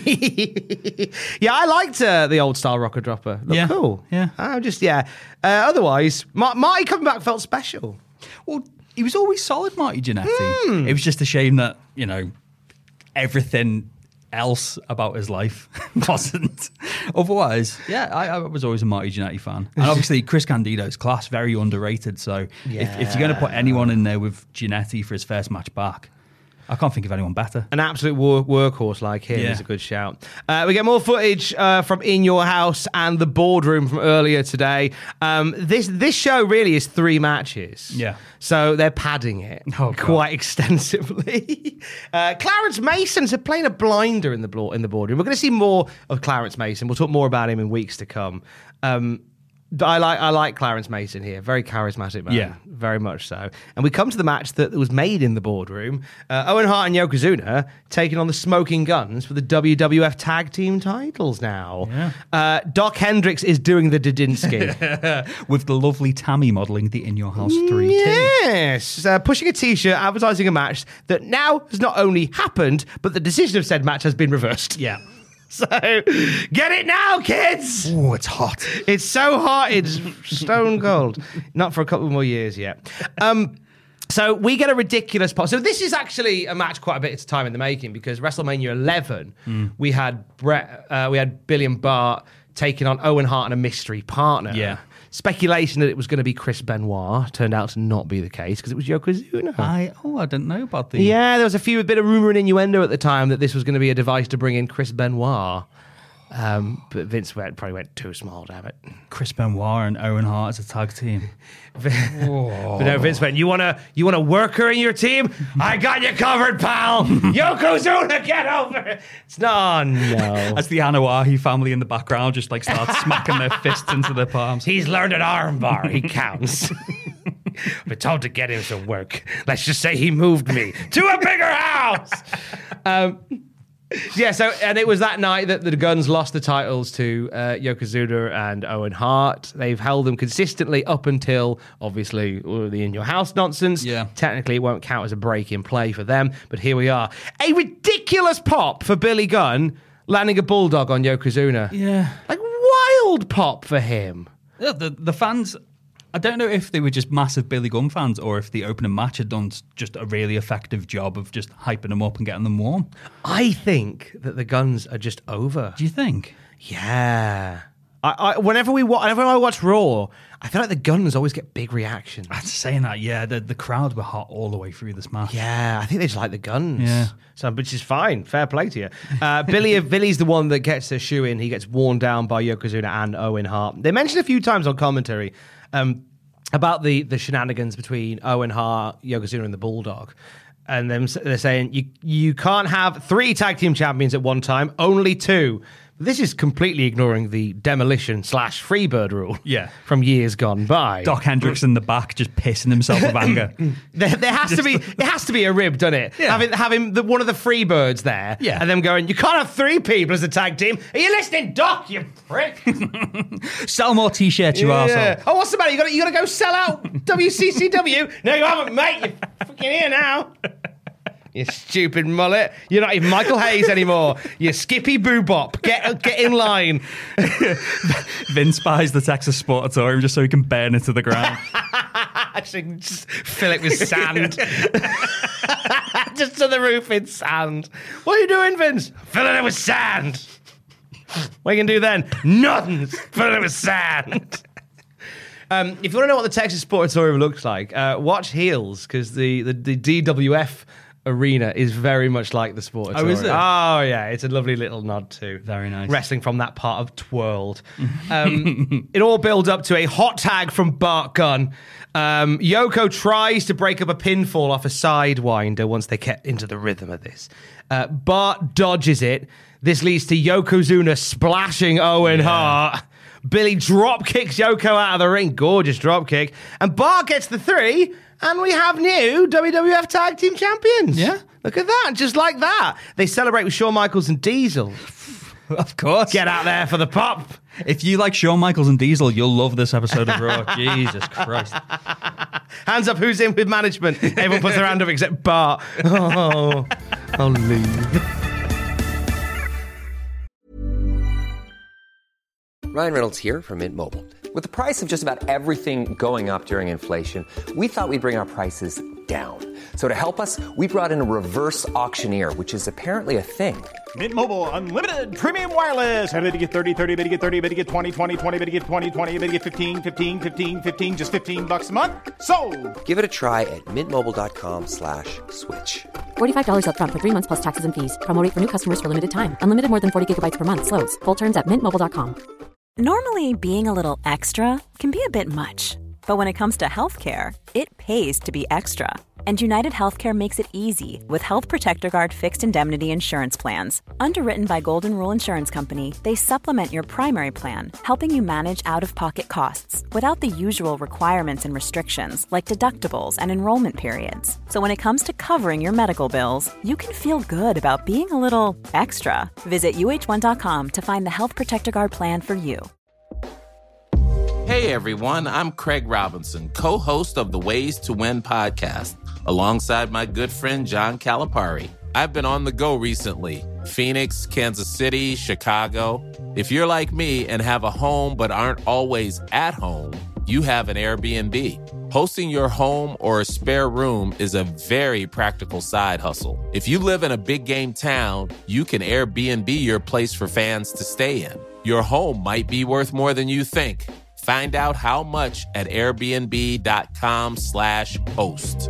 it. Yeah, I liked uh, the old style rocker dropper. Looked yeah. cool. Yeah. I'm just, yeah. Uh, otherwise, Mar- Marty coming back felt special. Well, he was always solid, Marty Jannetty. Mm. It was just a shame that, you know, everything else about his life wasn't. Otherwise, yeah, I, I was always a Marty Jannetty fan. And obviously, Chris Candido's class, very underrated. So yeah. if, if you're going to put anyone in there with Jannetty for his first match back, I can't think of anyone better. An absolute wor- workhorse like him yeah. is a good shout. Uh, we get more footage uh, from In Your House and the boardroom from earlier today. Um, this this show really is three matches. Yeah. So they're padding it oh, quite extensively. uh, Clarence Mason's playing a blinder in the blo- in the boardroom. We're going to see more of Clarence Mason. We'll talk more about him in weeks to come. Um, I like I like Clarence Mason here. Very charismatic man. Yeah. Very much so. And we come to the match that was made in the boardroom. Uh, Owen Hart and Yokozuna taking on the Smoking Guns for the W W F Tag Team titles now. Yeah. Uh, Doc Hendricks is doing the Dadinsky. With the lovely Tammy modelling the In Your House three T. Yes. Uh, pushing a t-shirt, advertising a match that now has not only happened, but the decision of said match has been reversed. Yeah. So, get it now, kids! Oh, it's hot. It's so hot, it's stone cold. Not for a couple more years yet. Um, so we get a ridiculous pot. So this is actually a match quite a bit of time in the making, because WrestleMania eleven, mm. we had Brett, uh, we had Billy and Bart taking on Owen Hart and a mystery partner. Yeah. Speculation that it was going to be Chris Benoit turned out to not be the case, because it was Yokozuna. I oh, I didn't know about the. Yeah, there was a few a bit of rumor and innuendo at the time that this was going to be a device to bring in Chris Benoit. Um, but Vince went, probably went too small, damn it. Chris Benoit and Owen Hart as a tag team. But no, Vince went, you want to you want a worker in your team? I got you covered, pal. Yokozuna, get over it. It's not, oh, no. As the Anoa'i family in the background just like start smacking their fists into their palms. He's learned an armbar. He counts. We're told to get him some work. Let's just say he moved me to a bigger house. Um... Yeah, so, and it was that night that the Guns lost the titles to uh, Yokozuna and Owen Hart. They've held them consistently up until, obviously, all the In Your House nonsense. Yeah. Technically, it won't count as a break in play for them, but here we are. A ridiculous pop for Billy Gunn, landing a bulldog on Yokozuna. Yeah. Like, wild pop for him. Yeah, the, the fans... I don't know if they were just massive Billy Gunn fans or if the opening match had done just a really effective job of just hyping them up and getting them warm. I think that the Guns are just over. Do you think? Yeah. I, I, whenever we wa- whenever I watch Raw, I feel like the Guns always get big reactions. I'm saying that, yeah. The, the crowd were hot all the way through this match. Yeah, I think they just like the Guns. Yeah. So, which is fine. Fair play to you. Uh, Billy, Billy's the one that gets a shoe in. He gets worn down by Yokozuna and Owen Hart. They mentioned a few times on commentary um, about the, the shenanigans between Owen Hart, Yokozuna, and the Bulldog. And them, they're saying, you, you can't have three tag team champions at one time, only two. This is completely ignoring the demolition slash Freebird rule yeah. from years gone by. Doc Hendricks in the back just pissing himself with anger. There, there has to be it has to be a rib, doesn't it? Yeah. Having having the, one of the Freebirds there, yeah. and them going, you can't have three people as a tag team. Are you listening, Doc? You prick! Sell more t-shirts, you yeah. arsehole. Oh, what's the matter? You got you got to go sell out W C C W? No, you haven't, mate. You're fucking here now. You stupid mullet. You're not even Michael Hayes anymore. You're Skippy Boobop. Get get in line. Vince buys the Texas Sportatorium just so he can burn it to the ground. Actually, just fill it with sand. Just to the roof in sand. What are you doing, Vince? Filling it with sand. What are you going to do then? Nothing. Filling it with sand. Um, if you want to know what the Texas Sportatorium looks like, uh, watch Heels, because the, the, the D W F arena is very much like the Sportatorium. Oh, is it? Oh, yeah. It's a lovely little nod to Very nice. wrestling from that part of Twirled. um, it all builds up to a hot tag from Bart Gunn. Um, Yoko tries to break up a pinfall off a sidewinder once they get into the rhythm of this. Uh, Bart dodges it. This leads to Yokozuna splashing Owen yeah. Hart. Billy drop kicks Yoko out of the ring. Gorgeous drop kick. And Bart gets the three. And we have new W W F Tag Team Champions. Yeah. Look at that. Just like that. They celebrate with Shawn Michaels and Diesel. Of course. Get out there for the pop. If you like Shawn Michaels and Diesel, you'll love this episode of Raw. Jesus Christ. Hands up, who's in with management? Everyone puts their hand up except Bart. Oh, I'll leave. Ryan Reynolds here from Mint Mobile. With the price of just about everything going up during inflation, we thought we'd bring our prices down. So to help us, we brought in a reverse auctioneer, which is apparently a thing. Mint Mobile Unlimited Premium Wireless. How to get thirty, thirty, how to get thirty, how to get twenty, twenty, twenty, how to get twenty, twenty, how to get fifteen, fifteen, fifteen, fifteen, just fifteen bucks a month? Sold! Give it a try at mintmobile.com slash switch. forty-five dollars up front for three months plus taxes and fees. Promo rate for new customers for limited time. Unlimited more than forty gigabytes per month. Slows full terms at mint mobile dot com. Normally, being a little extra can be a bit much. But when it comes to healthcare, it pays to be extra. And United Healthcare makes it easy with Health Protector Guard fixed indemnity insurance plans. Underwritten by Golden Rule Insurance Company, they supplement your primary plan, helping you manage out-of-pocket costs without the usual requirements and restrictions like deductibles and enrollment periods. So when it comes to covering your medical bills, you can feel good about being a little extra. Visit U H one dot com to find the Health Protector Guard plan for you. Hey everyone, I'm Craig Robinson, co-host of the Ways to Win podcast, alongside my good friend John Calipari. I've been on the go recently. Phoenix, Kansas City, Chicago. If you're like me and have a home but aren't always at home, you have an Airbnb. Hosting your home or a spare room is a very practical side hustle. If you live in a big game town, you can Airbnb your place for fans to stay in. Your home might be worth more than you think. Find out how much at airbnb.com slash host.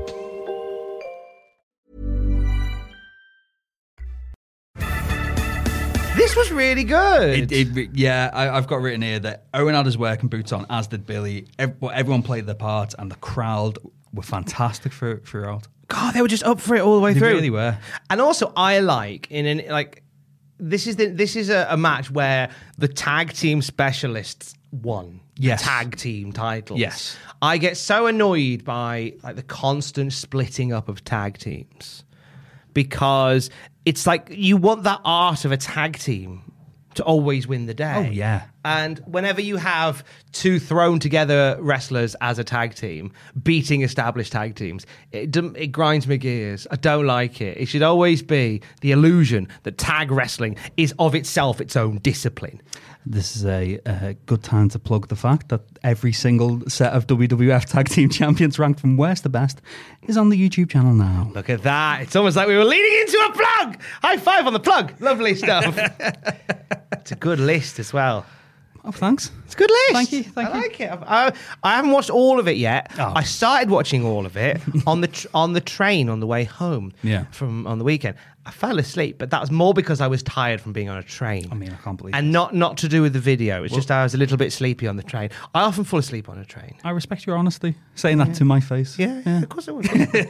This was really good. It, it, yeah, I, I've got written here that Owen had his working boots on, as did Billy. Every, everyone played their part, and the crowd were fantastic for, throughout. God, they were just up for it all the way they through. They really were. And also, I like in an like this is the, this is a, a match where the tag team specialists won. Yes. Tag team titles. Yes. I get so annoyed by like the constant splitting up of tag teams because it's like you want that art of a tag team to always win the day. Oh, yeah. And whenever you have two thrown together wrestlers as a tag team, beating established tag teams, it, it grinds my gears. I don't like it. It should always be the illusion that tag wrestling is of itself its own discipline. This is a, a good time to plug the fact that every single set of W W F Tag Team Champions ranked from worst to best is on the YouTube channel now. Look at that. It's almost like we were leading into a plug. High five on the plug. Lovely stuff. It's a good list as well. Oh, thanks. It's a good list. Thank you. Thank I you. like it. I, I haven't watched all of it yet. Oh. I started watching all of it on the tr- on the train on the way home. Yeah. From on the weekend. I fell asleep, but that was more because I was tired from being on a train. I mean, I can't believe And it. not not to do with the video. It's Well- just I was a little bit sleepy on the train. I often fall asleep on a train. I respect your honesty, saying that to my face. Yeah, yeah. Of course I would.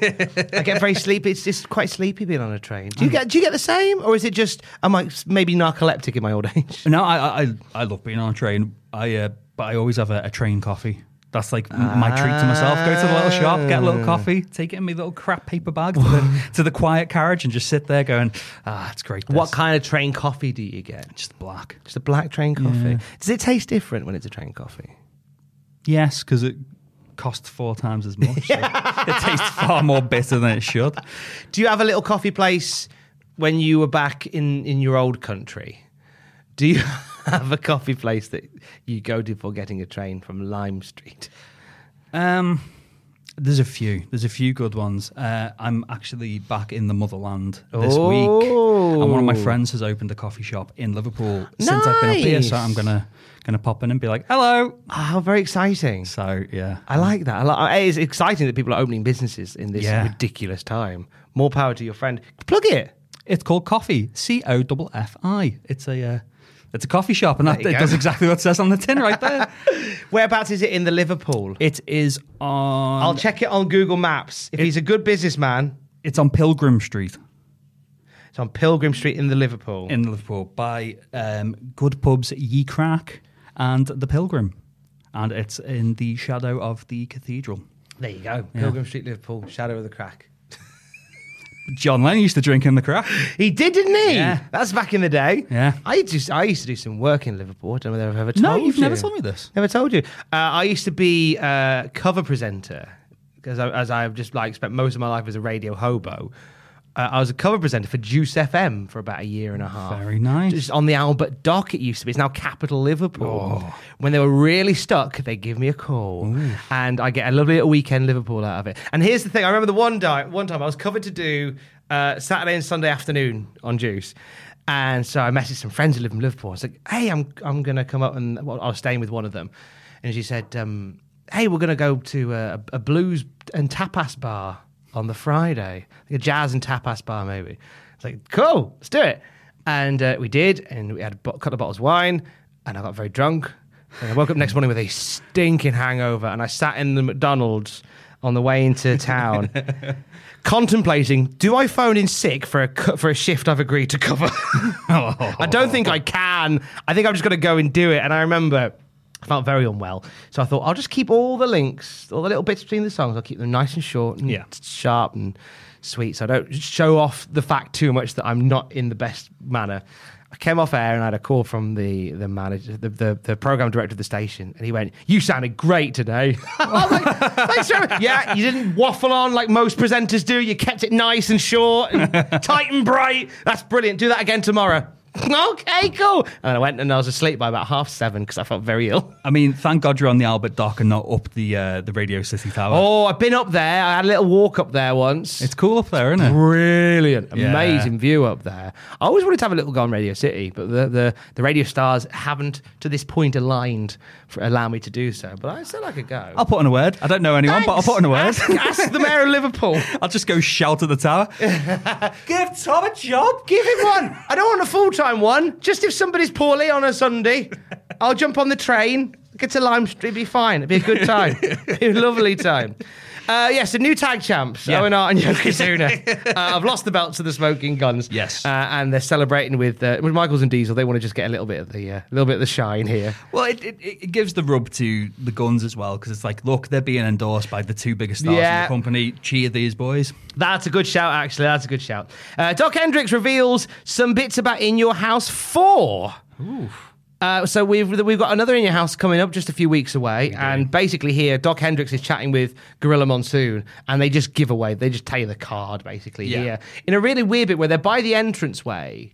I get very sleepy. It's just quite sleepy being on a train. Do you get do you get the same, or is it just am I maybe narcoleptic in my old age? No, I I I love being on a train. I uh, but I always have a, a train coffee. That's like m my treat to myself. Go to the little shop, get a little coffee, take it in my little crap paper bag to the, to the quiet carriage, and just sit there going, ah, it's great. This. What kind of train coffee do you get? Just black. Just a black train coffee. Yeah. Does it taste different when it's a train coffee? Yes, because it costs four times as much. So it tastes far more bitter than it should. Do you have a little coffee place when you were back in, in your old country? Do you have a coffee place that you go to for getting a train from Lime Street? Um, There's a few. There's a few good ones. Uh, I'm actually back in the motherland this Oh. week, and one of my friends has opened a coffee shop in Liverpool since I've been up here. So I'm gonna gonna pop in and be like, "Hello." Oh, how very exciting! So yeah, I like that. I like, it's exciting that people are opening businesses in this Yeah. ridiculous time. More power to your friend. Plug it. it's called Coffee. C O F F I. It's a uh, it's a coffee shop, and that, There you it go. does exactly what it says on the tin right there. Whereabouts is it in the Liverpool? It is on. I'll check it on Google Maps. If he's a good businessman, It's on Pilgrim Street it's on Pilgrim Street in the Liverpool. in Liverpool by um, good pubs Ye Crack and the Pilgrim, and it's in the shadow of the cathedral. There you go. Pilgrim Street, Liverpool, Shadow of the Crack. John Lennon used to drink in the crack. He did, didn't he? Yeah. That's back in the day. Yeah. I just I used to do some work in Liverpool. I don't know whether I've ever told No, you. you've never told me this. Never told you. Uh, I used to be a cover presenter because I, as I've just like spent most of my life as a radio hobo. Uh, I was a cover presenter for Juice F M for about a year and a half. Very nice. Just on the Albert Dock, it used to be. It's now Capital Liverpool. When they were really stuck, they give me a call, and I get a lovely little weekend Liverpool out of it. And here's the thing: I remember the one time, one time I was covered to do uh, Saturday and Sunday afternoon on Juice. And so I messaged some friends who live in Liverpool. I was like, "Hey, I'm I'm gonna come up," and well, I was staying with one of them, and she said, um, "Hey, we're gonna go to a, a blues and tapas bar on the Friday, like a jazz and tapas bar, maybe." It's like, "Cool, let's do it." And uh, we did, and we had a bo- couple of bottles of wine, and I got very drunk. And I woke up next morning with a stinking hangover, and I sat in the McDonald's on the way into town. Contemplating, do I phone in sick for a co- for a shift I've agreed to cover? I don't think I can. I think I'm just going to go and do it. And I remember I felt very unwell. So I thought, I'll just keep all the links, all the little bits between the songs. I'll keep them nice and short and Yeah. sharp and sweet. So I don't show off the fact too much that I'm not in the best manner. I came off air and I had a call from the the manager, the, the, the program director of the station, and he went, "You sounded great today." I was like, "Thanks, Trevor." "Yeah, you didn't waffle on like most presenters do. You kept it nice and short and tight and bright. That's brilliant. Do that again tomorrow." Okay, cool. And I went and I was asleep by about half seven because I felt very ill. I mean, thank God you're on the Albert Dock and not up the uh, the Radio City Tower. Oh, I've been up there. I had a little walk up there once. It's cool up there, isn't it? Brilliant. Yeah. Amazing view up there. I always wanted to have a little go on Radio City, but the, the, the radio stars haven't, to this point, aligned for allow me to do so. But I still like a go. I'll put in a word. I don't know anyone, but I'll put in a word. Ask, ask the mayor of Liverpool. I'll just go shout at the tower. Give Tom a job. Give him one. I don't want a full-time one. Just if somebody's poorly on a Sunday, I'll jump on the train, get to Lime Street, it'll be fine. It'll be a good time. It'll be a lovely time. Uh, yes, the new tag champs, Yeah. Owen Hart and Yokozuna. uh, I've lost the belts to the Smoking Guns. Yes. uh, and they're celebrating with uh, with Michaels and Diesel. They want to just get a little bit of the uh, little bit of the shine here. Well, it, it, it gives the rub to the Guns as well, because it's like, look, they're being endorsed by the two biggest stars Yeah. in the company. Cheer these boys. That's a good shout, actually. That's a good shout. Uh, Doc Hendricks reveals some bits about In Your House four. Ooh. Uh, so we've we've got another In Your House coming up just a few weeks away, and basically here Doc Hendricks is chatting with Gorilla Monsoon, and they just give away, they just tell you the card basically Yeah. here in a really weird bit where they're by the entranceway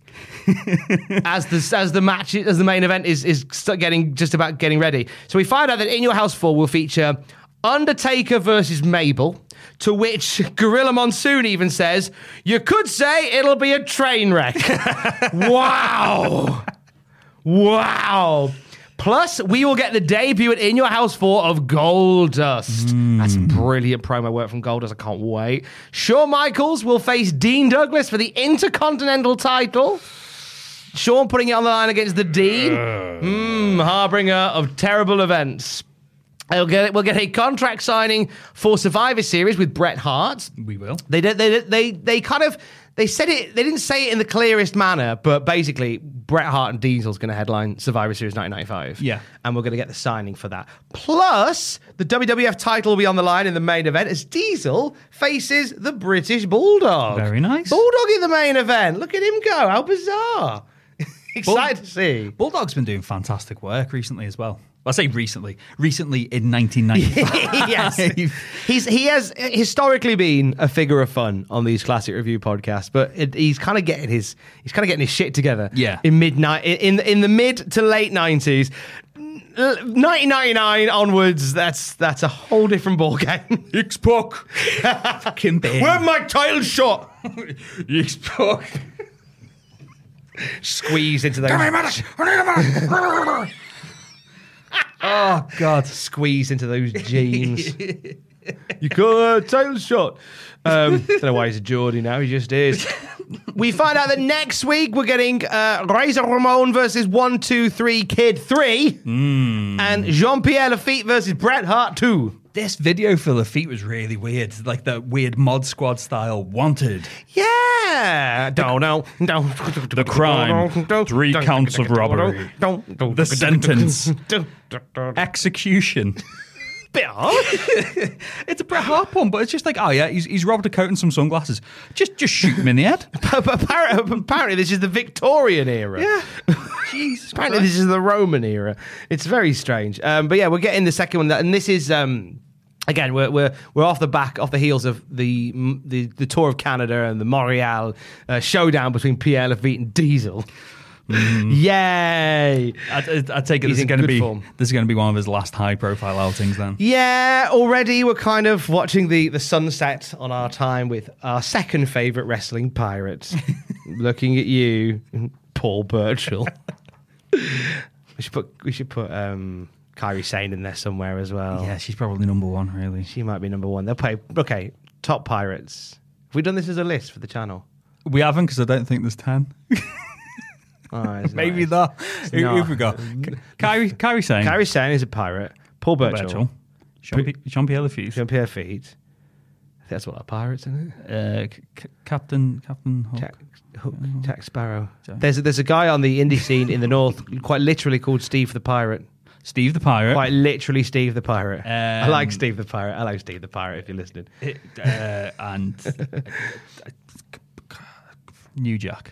as the as the match as the main event is is st- getting just about getting ready. So we find out that In Your House four will feature Undertaker versus Mabel, to which Gorilla Monsoon even says, "You could say it'll be a train wreck." Wow. Wow. Plus, we will get the debut at In Your House four of Goldust. Mm. That's brilliant promo work from Goldust. I can't wait. Shawn Michaels will face Dean Douglas for the Intercontinental title. Shawn putting it on the line against the Dean. Mmm, harbinger of terrible events. We'll get, we'll get a contract signing for Survivor Series with Bret Hart. We will. They did. They they they kind of they said it. They didn't say it in the clearest manner, but basically, Bret Hart and Diesel's going to headline Survivor Series nineteen ninety-five. Yeah, and we're going to get the signing for that. Plus, the W W F title will be on the line in the main event as Diesel faces the British Bulldog. Very nice. Bulldog in the main event. Look at him go! How bizarre! Excited Bull- to see. Bulldog's been doing fantastic work recently as well. I say recently. Recently in nineteen ninety-five. Yes. He's he has historically been a figure of fun on these classic review podcasts, but it, he's kind of getting his he's kind of getting his shit together. Yeah. In mid in in the mid to late nineties. nineteen ninety-nine onwards, that's that's a whole different ball game. X-Pac. Fucking bang. Where's my title shot? X-Pac. Squeeze into those. Oh, God. Squeeze into those jeans. You got a title shot. Um, don't know why he's a Geordie now. He just is. We find out that next week we're getting uh, Razor Ramon versus one two three Kid three Mm. and Jean-Pierre Lafitte versus Bret Hart two. This video for Lafitte was really weird. Like the weird Mod Squad style. Wanted. Yeah. Don't know. The crime. Three counts of robbery. The sentence. Execution. Bit hard. It's a Bret Hart pun, but it's just like, oh yeah, he's, he's robbed a coat and some sunglasses. Just just shoot him in the head. apparently, apparently, this is the Victorian era. Yeah. Jesus apparently, Christ. this is the Roman era. It's very strange. Um, but yeah, we're getting the second one, and this is. Um, Again, we're we're we're off the back, off the heels of the the, the tour of Canada and the Montreal uh, showdown between Pierre Lafitte and Diesel. Mm. Yay! I, I, I take it He's this is in going to good be form. this is going to be one of his last high-profile outings. Then, Yeah, already we're kind of watching the the sunset on our time with our second favorite wrestling pirate. Looking at you, Paul Burchill. we should put we should put. Um, Kairi Sane in there somewhere as well. yeah, she's probably number one. Really, She might be number one. They'll play. Okay, top pirates. Have we done this as a list for the channel? we haven't because I don't think there's ten. Oh, it's Maybe nice. not. Who not. who have we got? Kyrie, Kyrie saying. Kairi Sane is a pirate. Paul Burchill. Burchill. Jean-Pierre Lafitte. Jean-Pierre Lafitte. I think that's what our pirates, isn't it? Uh, C- Captain Captain Hook. Jack, Hook, Jack Sparrow. There's a, there's a guy on the indie scene in the north, quite literally called Steve the Pirate. Steve the Pirate. Quite literally Steve the Pirate. I Um, like Steve the Pirate. I like Steve the Pirate if you're listening. Uh, and New Jack.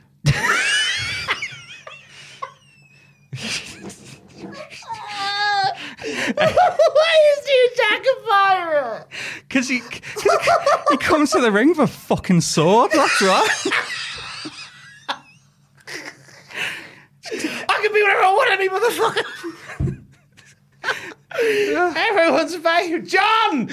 Why is New Jack a pirate? Because he, he comes to the ring with a fucking sword, that's right. I can be whatever I want, any motherfucker. Everyone's favourite. John!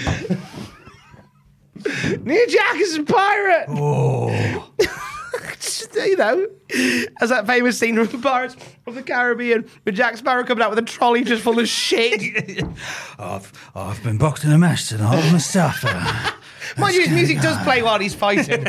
New Jack is a pirate. Oh. Just, you know, as that famous scene from Pirates of the Caribbean with Jack Sparrow coming out with a trolley just full of shit. I've, I've been boxed in a match tonight, Mustafa. Mind you, his music does play while he's fighting.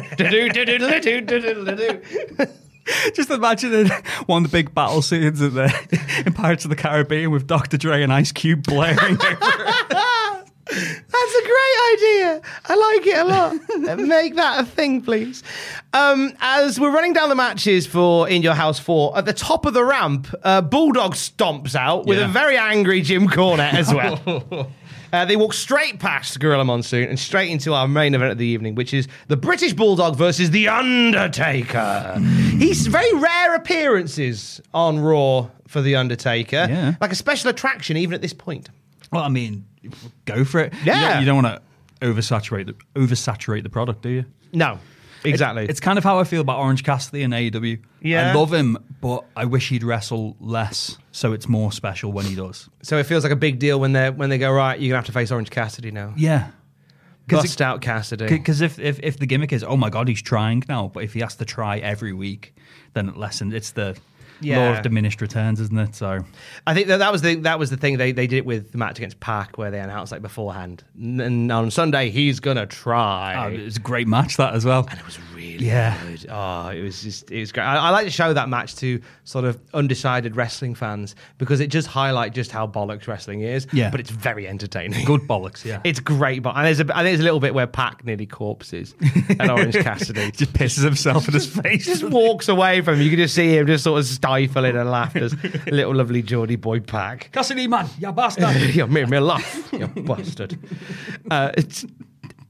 Just imagine one of the big battle scenes in, the, in Pirates of the Caribbean with Doctor Dre and Ice Cube blaring over it. That's a great idea. I like it a lot. Make that a thing, please. Um, as we're running down the matches for In Your House four, at the top of the ramp, uh, Bulldog stomps out with Yeah. a very angry Jim Cornette as well. Uh, they walk straight past Gorilla Monsoon and straight into our main event of the evening, which is the British Bulldog versus The Undertaker. He's very rare appearances on Raw for The Undertaker. Yeah. Like a special attraction even at this point. Well, I mean, go for it. Yeah. You don't, you don't want to oversaturate the, oversaturate the product, do you? No, exactly. It- it's kind of how I feel about Orange Cassidy in A E W. Yeah. I love him, but I wish he'd wrestle less, so it's more special when he does. So it feels like a big deal when they when they go, right, you're going to have to face Orange Cassidy now. Yeah. Bust out Cassidy. Because if, if if the gimmick is, oh my God, he's trying now, but if he has to try every week, then it lessens. It's the law Yeah. of diminished returns, isn't it? So I think that, that was the that was the thing they, they did it with the match against Pac, where they announced like beforehand, N- and on Sunday he's gonna try. oh, it was a great match, that as well. And it was really Yeah. good. Oh, it was just it was great. I, I like to show that match to sort of undecided wrestling fans because it just highlight just how bollocks wrestling is. Yeah. but it's very entertaining. Good bollocks, yeah. It's great, but and there's a, and there's a little bit where Pac nearly corpses and Orange Cassidy Just pisses himself in his face. just walks away from him. You can just see him just sort of stifling and laughter. Little lovely Geordie boy Pac. Cassidy, man, you bastard. You made me laugh, you bastard. Uh, it's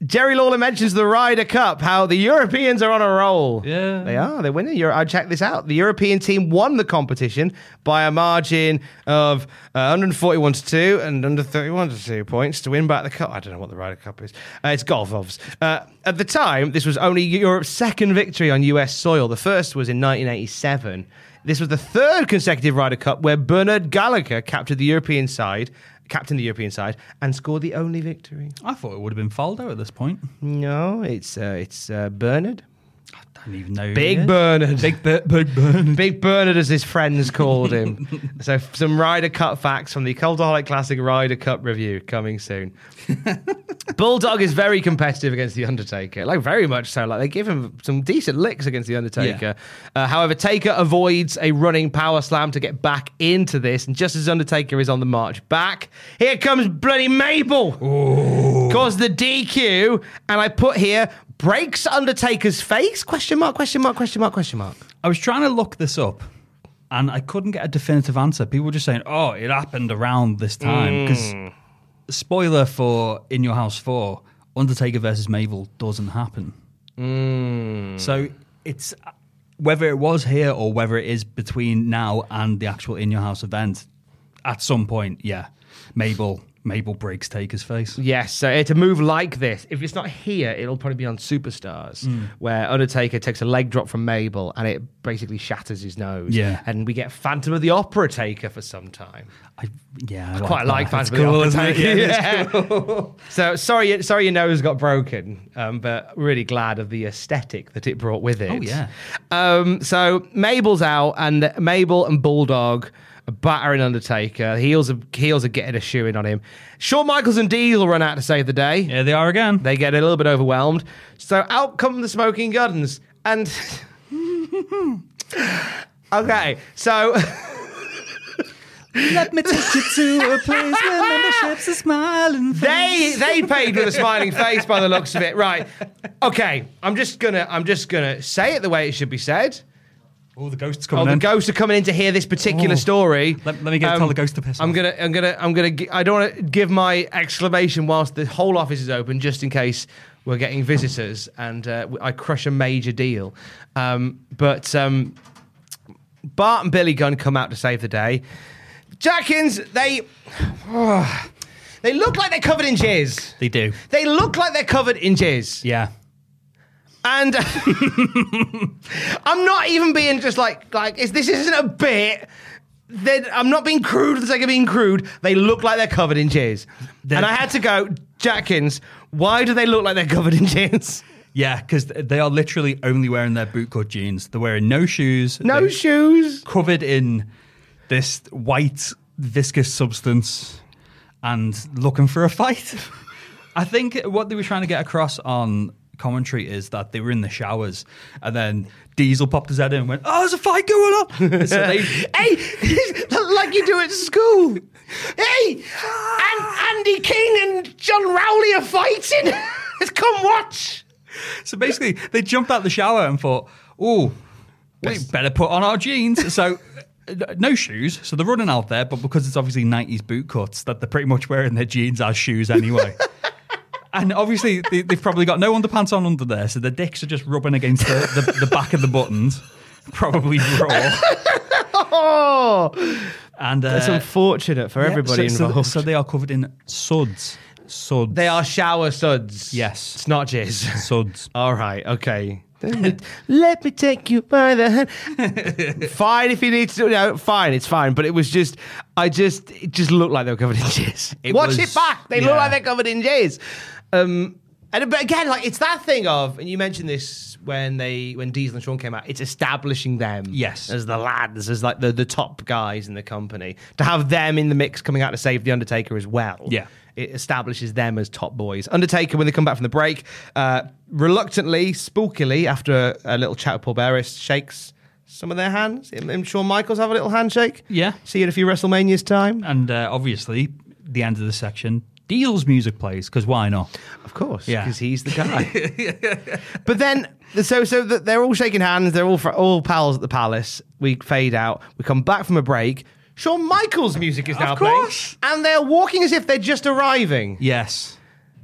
Jerry Lawler mentions the Ryder Cup, how the Europeans are on a roll. Yeah. They are. They're winning. Euro- I checked this out. The European team won the competition by a margin of uh, one forty-one to two and under thirty-one to two points to win back the cup. I don't know what the Ryder Cup is. Uh, it's golf, obviously. Uh, at the time, this was only Europe's second victory on U S soil. The first was in nineteen eighty-seven. This was the third consecutive Ryder Cup where Bernard Gallagher captured the European side, captained the European side, and scored the only victory. I thought it would have been Faldo at this point. No, it's uh, it's uh, Bernard. I don't even know. who Big he is. Bernard. Big, Bur- Big Bernard. Big Bernard, as his friends called him. So some Ryder Cup facts from the Cultaholic Classic Ryder Cup review coming soon. Bulldog is very competitive against The Undertaker. Like, very much so. Like, they give him some decent licks against The Undertaker. Yeah. Uh, however, Taker avoids a running power slam to get back into this. And just as Undertaker is on the march back, here comes bloody Mabel. Ooh. Cause the D Q. And I put here, breaks Undertaker's face? Question mark, question mark, question mark, question mark. I was trying to look this up, and I couldn't get a definitive answer. People were just saying, oh, it happened around this time. Because, mm. spoiler for In Your House four, Undertaker versus Mabel doesn't happen. Mm. So it's, whether it was here or whether it is between now and the actual In Your House event, at some point, yeah, Mabel... Mabel breaks Taker's face. Yes, so it's a move like this. If it's not here, it'll probably be on Superstars, mm. where Undertaker takes a leg drop from Mabel and it basically shatters his nose. Yeah. And we get Phantom of the Opera Taker for some time. I, yeah, I, I like quite that. like Phantom cool, of the Opera Taker. Yeah, cool. So sorry, sorry your nose got broken, um, but really glad of the aesthetic that it brought with it. Oh, yeah. Um, so Mabel's out, and Mabel and Bulldog battering Undertaker. Heels are, heels are getting a shoe in on him. Shawn Michaels and Diesel run out to save the day. Yeah, they are again. They get a little bit overwhelmed. So out come the Smoking Guns. And... okay, so... Let me take you to a place where memberships are smiling. They they paid with a smiling face by the looks of it. Right. Okay, I'm just gonna I'm just gonna say it the way it should be said. Oh, the ghosts coming oh, in. the ghosts are coming in to hear this particular oh. story. Let, let me get um, tell the ghost to piss I'm off. gonna, I'm gonna, I'm gonna. I don't want to give my exclamation whilst the whole office is open, just in case we're getting visitors and uh, I crush a major deal. Um, but um, Bart and Billy Gunn come out to save the day. Jackins, they, oh, they look like they're covered in jizz. They do. They look like they're covered in jizz. Yeah. And I'm not even being just like, like it's, this isn't a bit. They're, I'm not being crude for the sake of being crude. They look like they're covered in jizz. They're, and I had to go, Jackins, why do they look like they're covered in jizz? Yeah, because they are literally only wearing their bootcut jeans. They're wearing no shoes. No shoes. Covered in this white viscous substance and looking for a fight. I think what they were trying to get across on commentary is that they were in the showers and then Diesel popped his head in and went, oh, there's a fight going on. So they, hey, like you do at school. Hey, and Andy King and John Rowley are fighting. Come watch. So basically, they jumped out the shower and thought, oh, we better put on our jeans. So no shoes. So they're running out there, but because it's obviously nineties boot cuts, that they're pretty much wearing their jeans as shoes anyway. And obviously, they, they've probably got no underpants on under there, so their dicks are just rubbing against the, the, the back of the buttons, probably raw. Oh, and uh, that's unfortunate for yeah, everybody so, involved. So, so they are covered in suds. Suds. They are shower suds. Yes. It's not jizz. Suds. All right, okay. Let me take you by the hand. Fine if you need to. No, fine, it's fine. But it was just, I just, it just looked like they were covered in jizz. It Watch was, it back. They yeah. look like they're covered in jizz. Um, and but again, like it's that thing of, and you mentioned this when they, when Diesel and Shawn came out. It's establishing them, yes, as the lads, as like the the top guys in the company. To have them in the mix, coming out to save the Undertaker as well. Yeah. It establishes them as top boys. Undertaker, when they come back from the break, uh, reluctantly, spookily, after a, a little chat with Paul Bearer, shakes some of their hands. Him and Shawn Michaels have a little handshake. Yeah. See you in a few WrestleMania's time. And uh, obviously, the end of the section, Diesel's music plays, because why not? Of course, yeah, because he's the guy. But then, so so they're all shaking hands. They're all all pals at the Palace. We fade out. We come back from a break. Shawn Michaels' music is now of course. playing, and they're walking as if they're just arriving. Yes.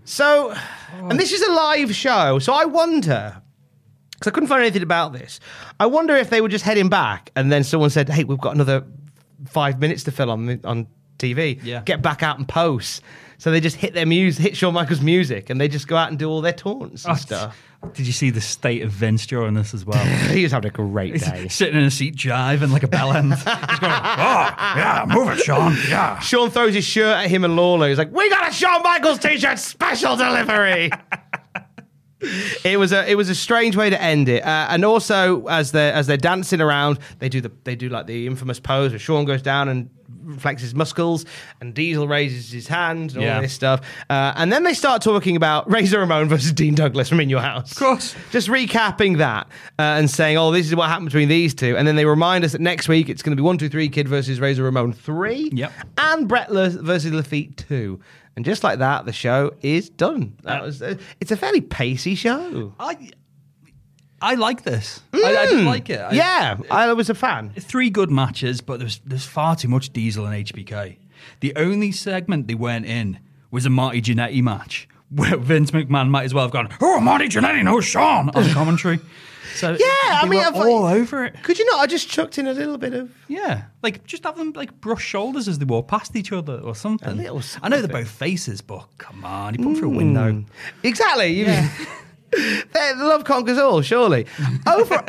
So, and this is a live show, so I wonder, because I couldn't find anything about this, I wonder if they were just heading back and then someone said, hey, we've got another five minutes to fill on the, on T V. Yeah. Get back out and post. So they just hit their music, hit Shawn Michaels' music, and they just go out and do all their taunts and Oh, stuff. Did you see the state of Vince during this as well? He was having a great day. He's sitting in a seat jiving like a bell end. He's going, oh, yeah, move it, Sean. Yeah. Sean throws his shirt at him and Lawler. He's like, we got a Shawn Michaels t-shirt special delivery. It was a it was a strange way to end it, uh, and also as they as they're dancing around, they do the they do like the infamous pose where Sean goes down and flexes his muscles, and Diesel raises his hand and Yeah. all this stuff, uh, and then they start talking about Razor Ramon versus Dean Douglas from In Your House. Of course, just recapping that uh, and saying, oh, this is what happened between these two, and then they remind us that next week it's going to be one two three Kid versus Razor Ramon three, Yep. and Brett Le- versus Lafitte two. And just like that, the show is done. That was, uh, it's a fairly pacey show. I I like this. I, I did like it. I, yeah, I was a fan. Three good matches, but there's there's far too much Diesel and H B K. The only segment they weren't in was a Marty Jannetty match, where Vince McMahon might as well have gone, oh, Marty Jannetty knows Sean on commentary. So Yeah, they I mean, were I've- all over it. Could you not? I just chucked in a little bit of. Yeah, like just have them like brush shoulders as they walk past each other or something. A little I know they're both faces, but come on, you put them through a window. Exactly. You, They- love conquers all, surely. Over.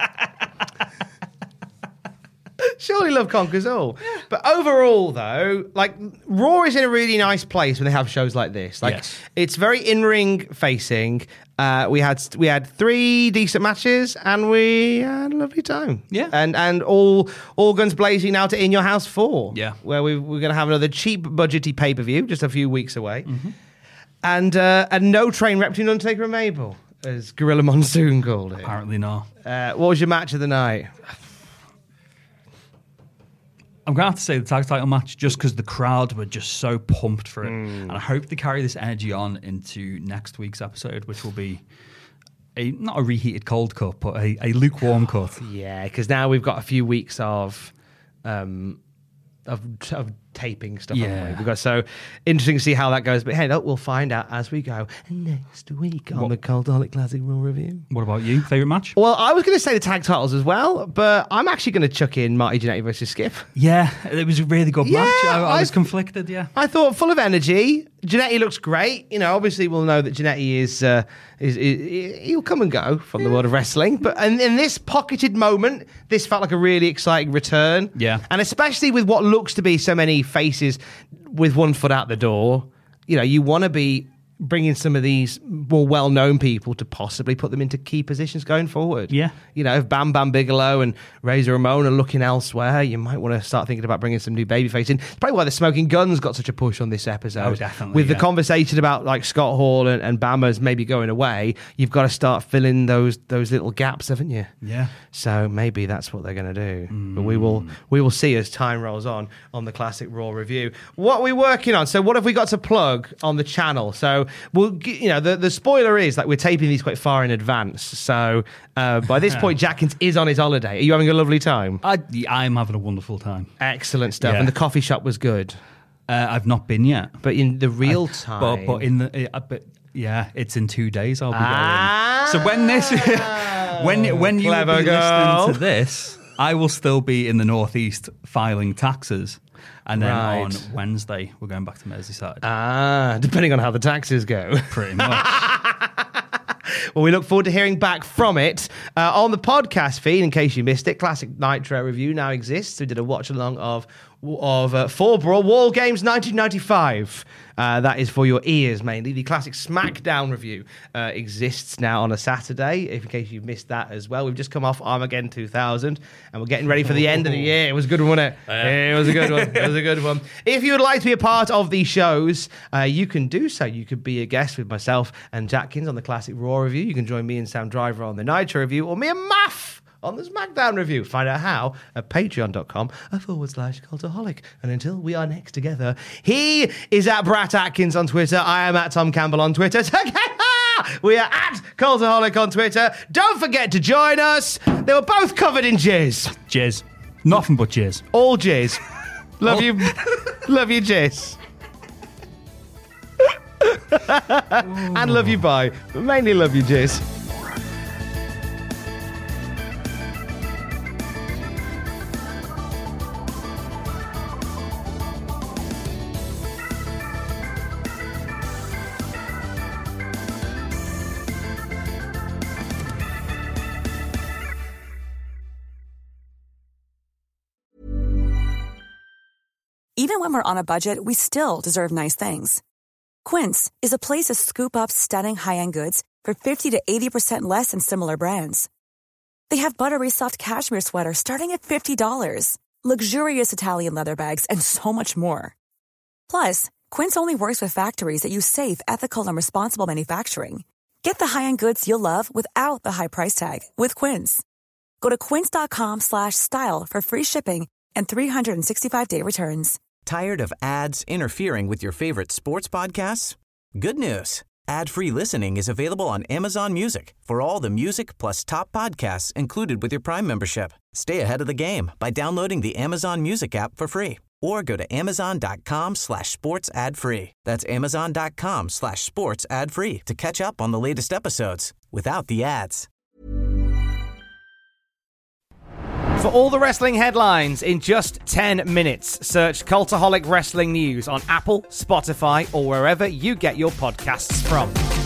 Surely love conquers all. But overall, though, like, Raw is in a really nice place when they have shows like this. Like, Yes. it's very in-ring facing. Uh, we had we had three decent matches, and we had a lovely time. Yeah. and and all all guns blazing now to In Your House four. Yeah. where we, we're going to have another cheap budgety pay per view just a few weeks away, and uh, and no train wreck between Undertaker and Mabel, as Gorilla Monsoon called it. Apparently not. Uh, what was your match of the night? I'm going to have to say the tag title match just because the crowd were just so pumped for it. And I hope they carry this energy on into next week's episode, which will be a not a reheated cold cut, but a, a lukewarm cut. Yeah, because now we've got a few weeks of um, of, of taping stuff. haven't Yeah. we? We've got so interesting to see how that goes. But hey, look, we'll find out as we go next week on What- the Cultaholic Classic Raw Review. What about you? Favourite match? Well, I was going to say the tag titles as well, but I'm actually going to chuck in Marty Jannetty versus Skip. Yeah, it was a really good Yeah, match. I, I was I- conflicted, yeah. I thought full of energy. Jannetty looks great. You know, obviously we'll know that Jannetty is, uh, is, is he'll come and go from the world of wrestling. But in, in this pocketed moment, this felt like a really exciting return. Yeah. And especially with what looks to be so many faces with one foot out the door, you know, you want to be bringing some of these more well-known people to possibly put them into key positions going forward. Yeah. You know, if Bam Bam Bigelow and Razor Ramon are looking elsewhere, you might want to start thinking about bringing some new babyface in. It's probably why the Smoking Guns got such a push on this episode. Oh, definitely, With the yeah. conversation about like Scott Hall and, and Bama's maybe going away, you've got to start filling those those little gaps, haven't you? Yeah. So maybe that's what they're going to do. But we will we will see as time rolls on on the Classic Raw review. What are we working on? So what have we got to plug on the channel? So we'll g- you know the, the spoiler is like we're taping these quite far in advance. So uh, by this point, Jackins is on his holiday. Are you having a lovely time? I, I'm having a wonderful time. Excellent stuff. Yeah. And the coffee shop was good. Uh, I've not been yet. But in the real I- time. But, but in the, uh, but yeah, it's in two days I'll be Ah. going. So when this, when when you will Clever be girl. listening to this, I will still be in the Northeast filing taxes. And then Right. on Wednesday, we're going back to Merseyside. Ah, depending on how the taxes go. Pretty much. Well, we look forward to hearing back from it uh, on the podcast feed. In case you missed it, Classic Nitro Review now exists. We did a watch along of of uh, Four Brawl War Games nineteen ninety-five. Uh, that is for your ears mainly. The Classic SmackDown Review uh, exists now on a Saturday. If in case you missed that as well, we've just come off Armageddon two thousand, and we're getting ready for the end of the year. It was a good one, wasn't it? Yeah, it was a good one. It was a good one. If you would like to be a part of these shows, uh, you can do so. You could be a guest with myself and Jackins on the Classic Raw Review. You can join me and Sam Driver on the Nitro Review, or me and Maff on the SmackDown Review. Find out how at patreon.com forward slash cultaholic. And until we are next together, he is at Brat Atkins on Twitter. I am at Tom Campbell on Twitter. Together, we are at Cultaholic on Twitter. Don't forget to join us. They were both covered in jizz. Jizz. Nothing but jizz. All jizz. Love you. Love you, jizz. And love you, bye. But mainly love you, Jace. Even when we're on a budget, we still deserve nice things. Quince is a place to scoop up stunning high-end goods for fifty to eighty percent less than similar brands. They have buttery soft cashmere sweaters starting at fifty dollars, luxurious Italian leather bags, and so much more. Plus, Quince only works with factories that use safe, ethical, and responsible manufacturing. Get the high-end goods you'll love without the high price tag with Quince. Go to quince.com slash style for free shipping and three sixty-five day returns. Tired of ads interfering with your favorite sports podcasts? Good news. Ad-free listening is available on Amazon Music for all the music plus top podcasts included with your Prime membership. Stay ahead of the game by downloading the Amazon Music app for free or go to amazon.com slash sports ad free. That's amazon.com slash sports ad free to catch up on the latest episodes without the ads. For all the wrestling headlines in just ten minutes, search Cultaholic Wrestling News on Apple, Spotify, or wherever you get your podcasts from.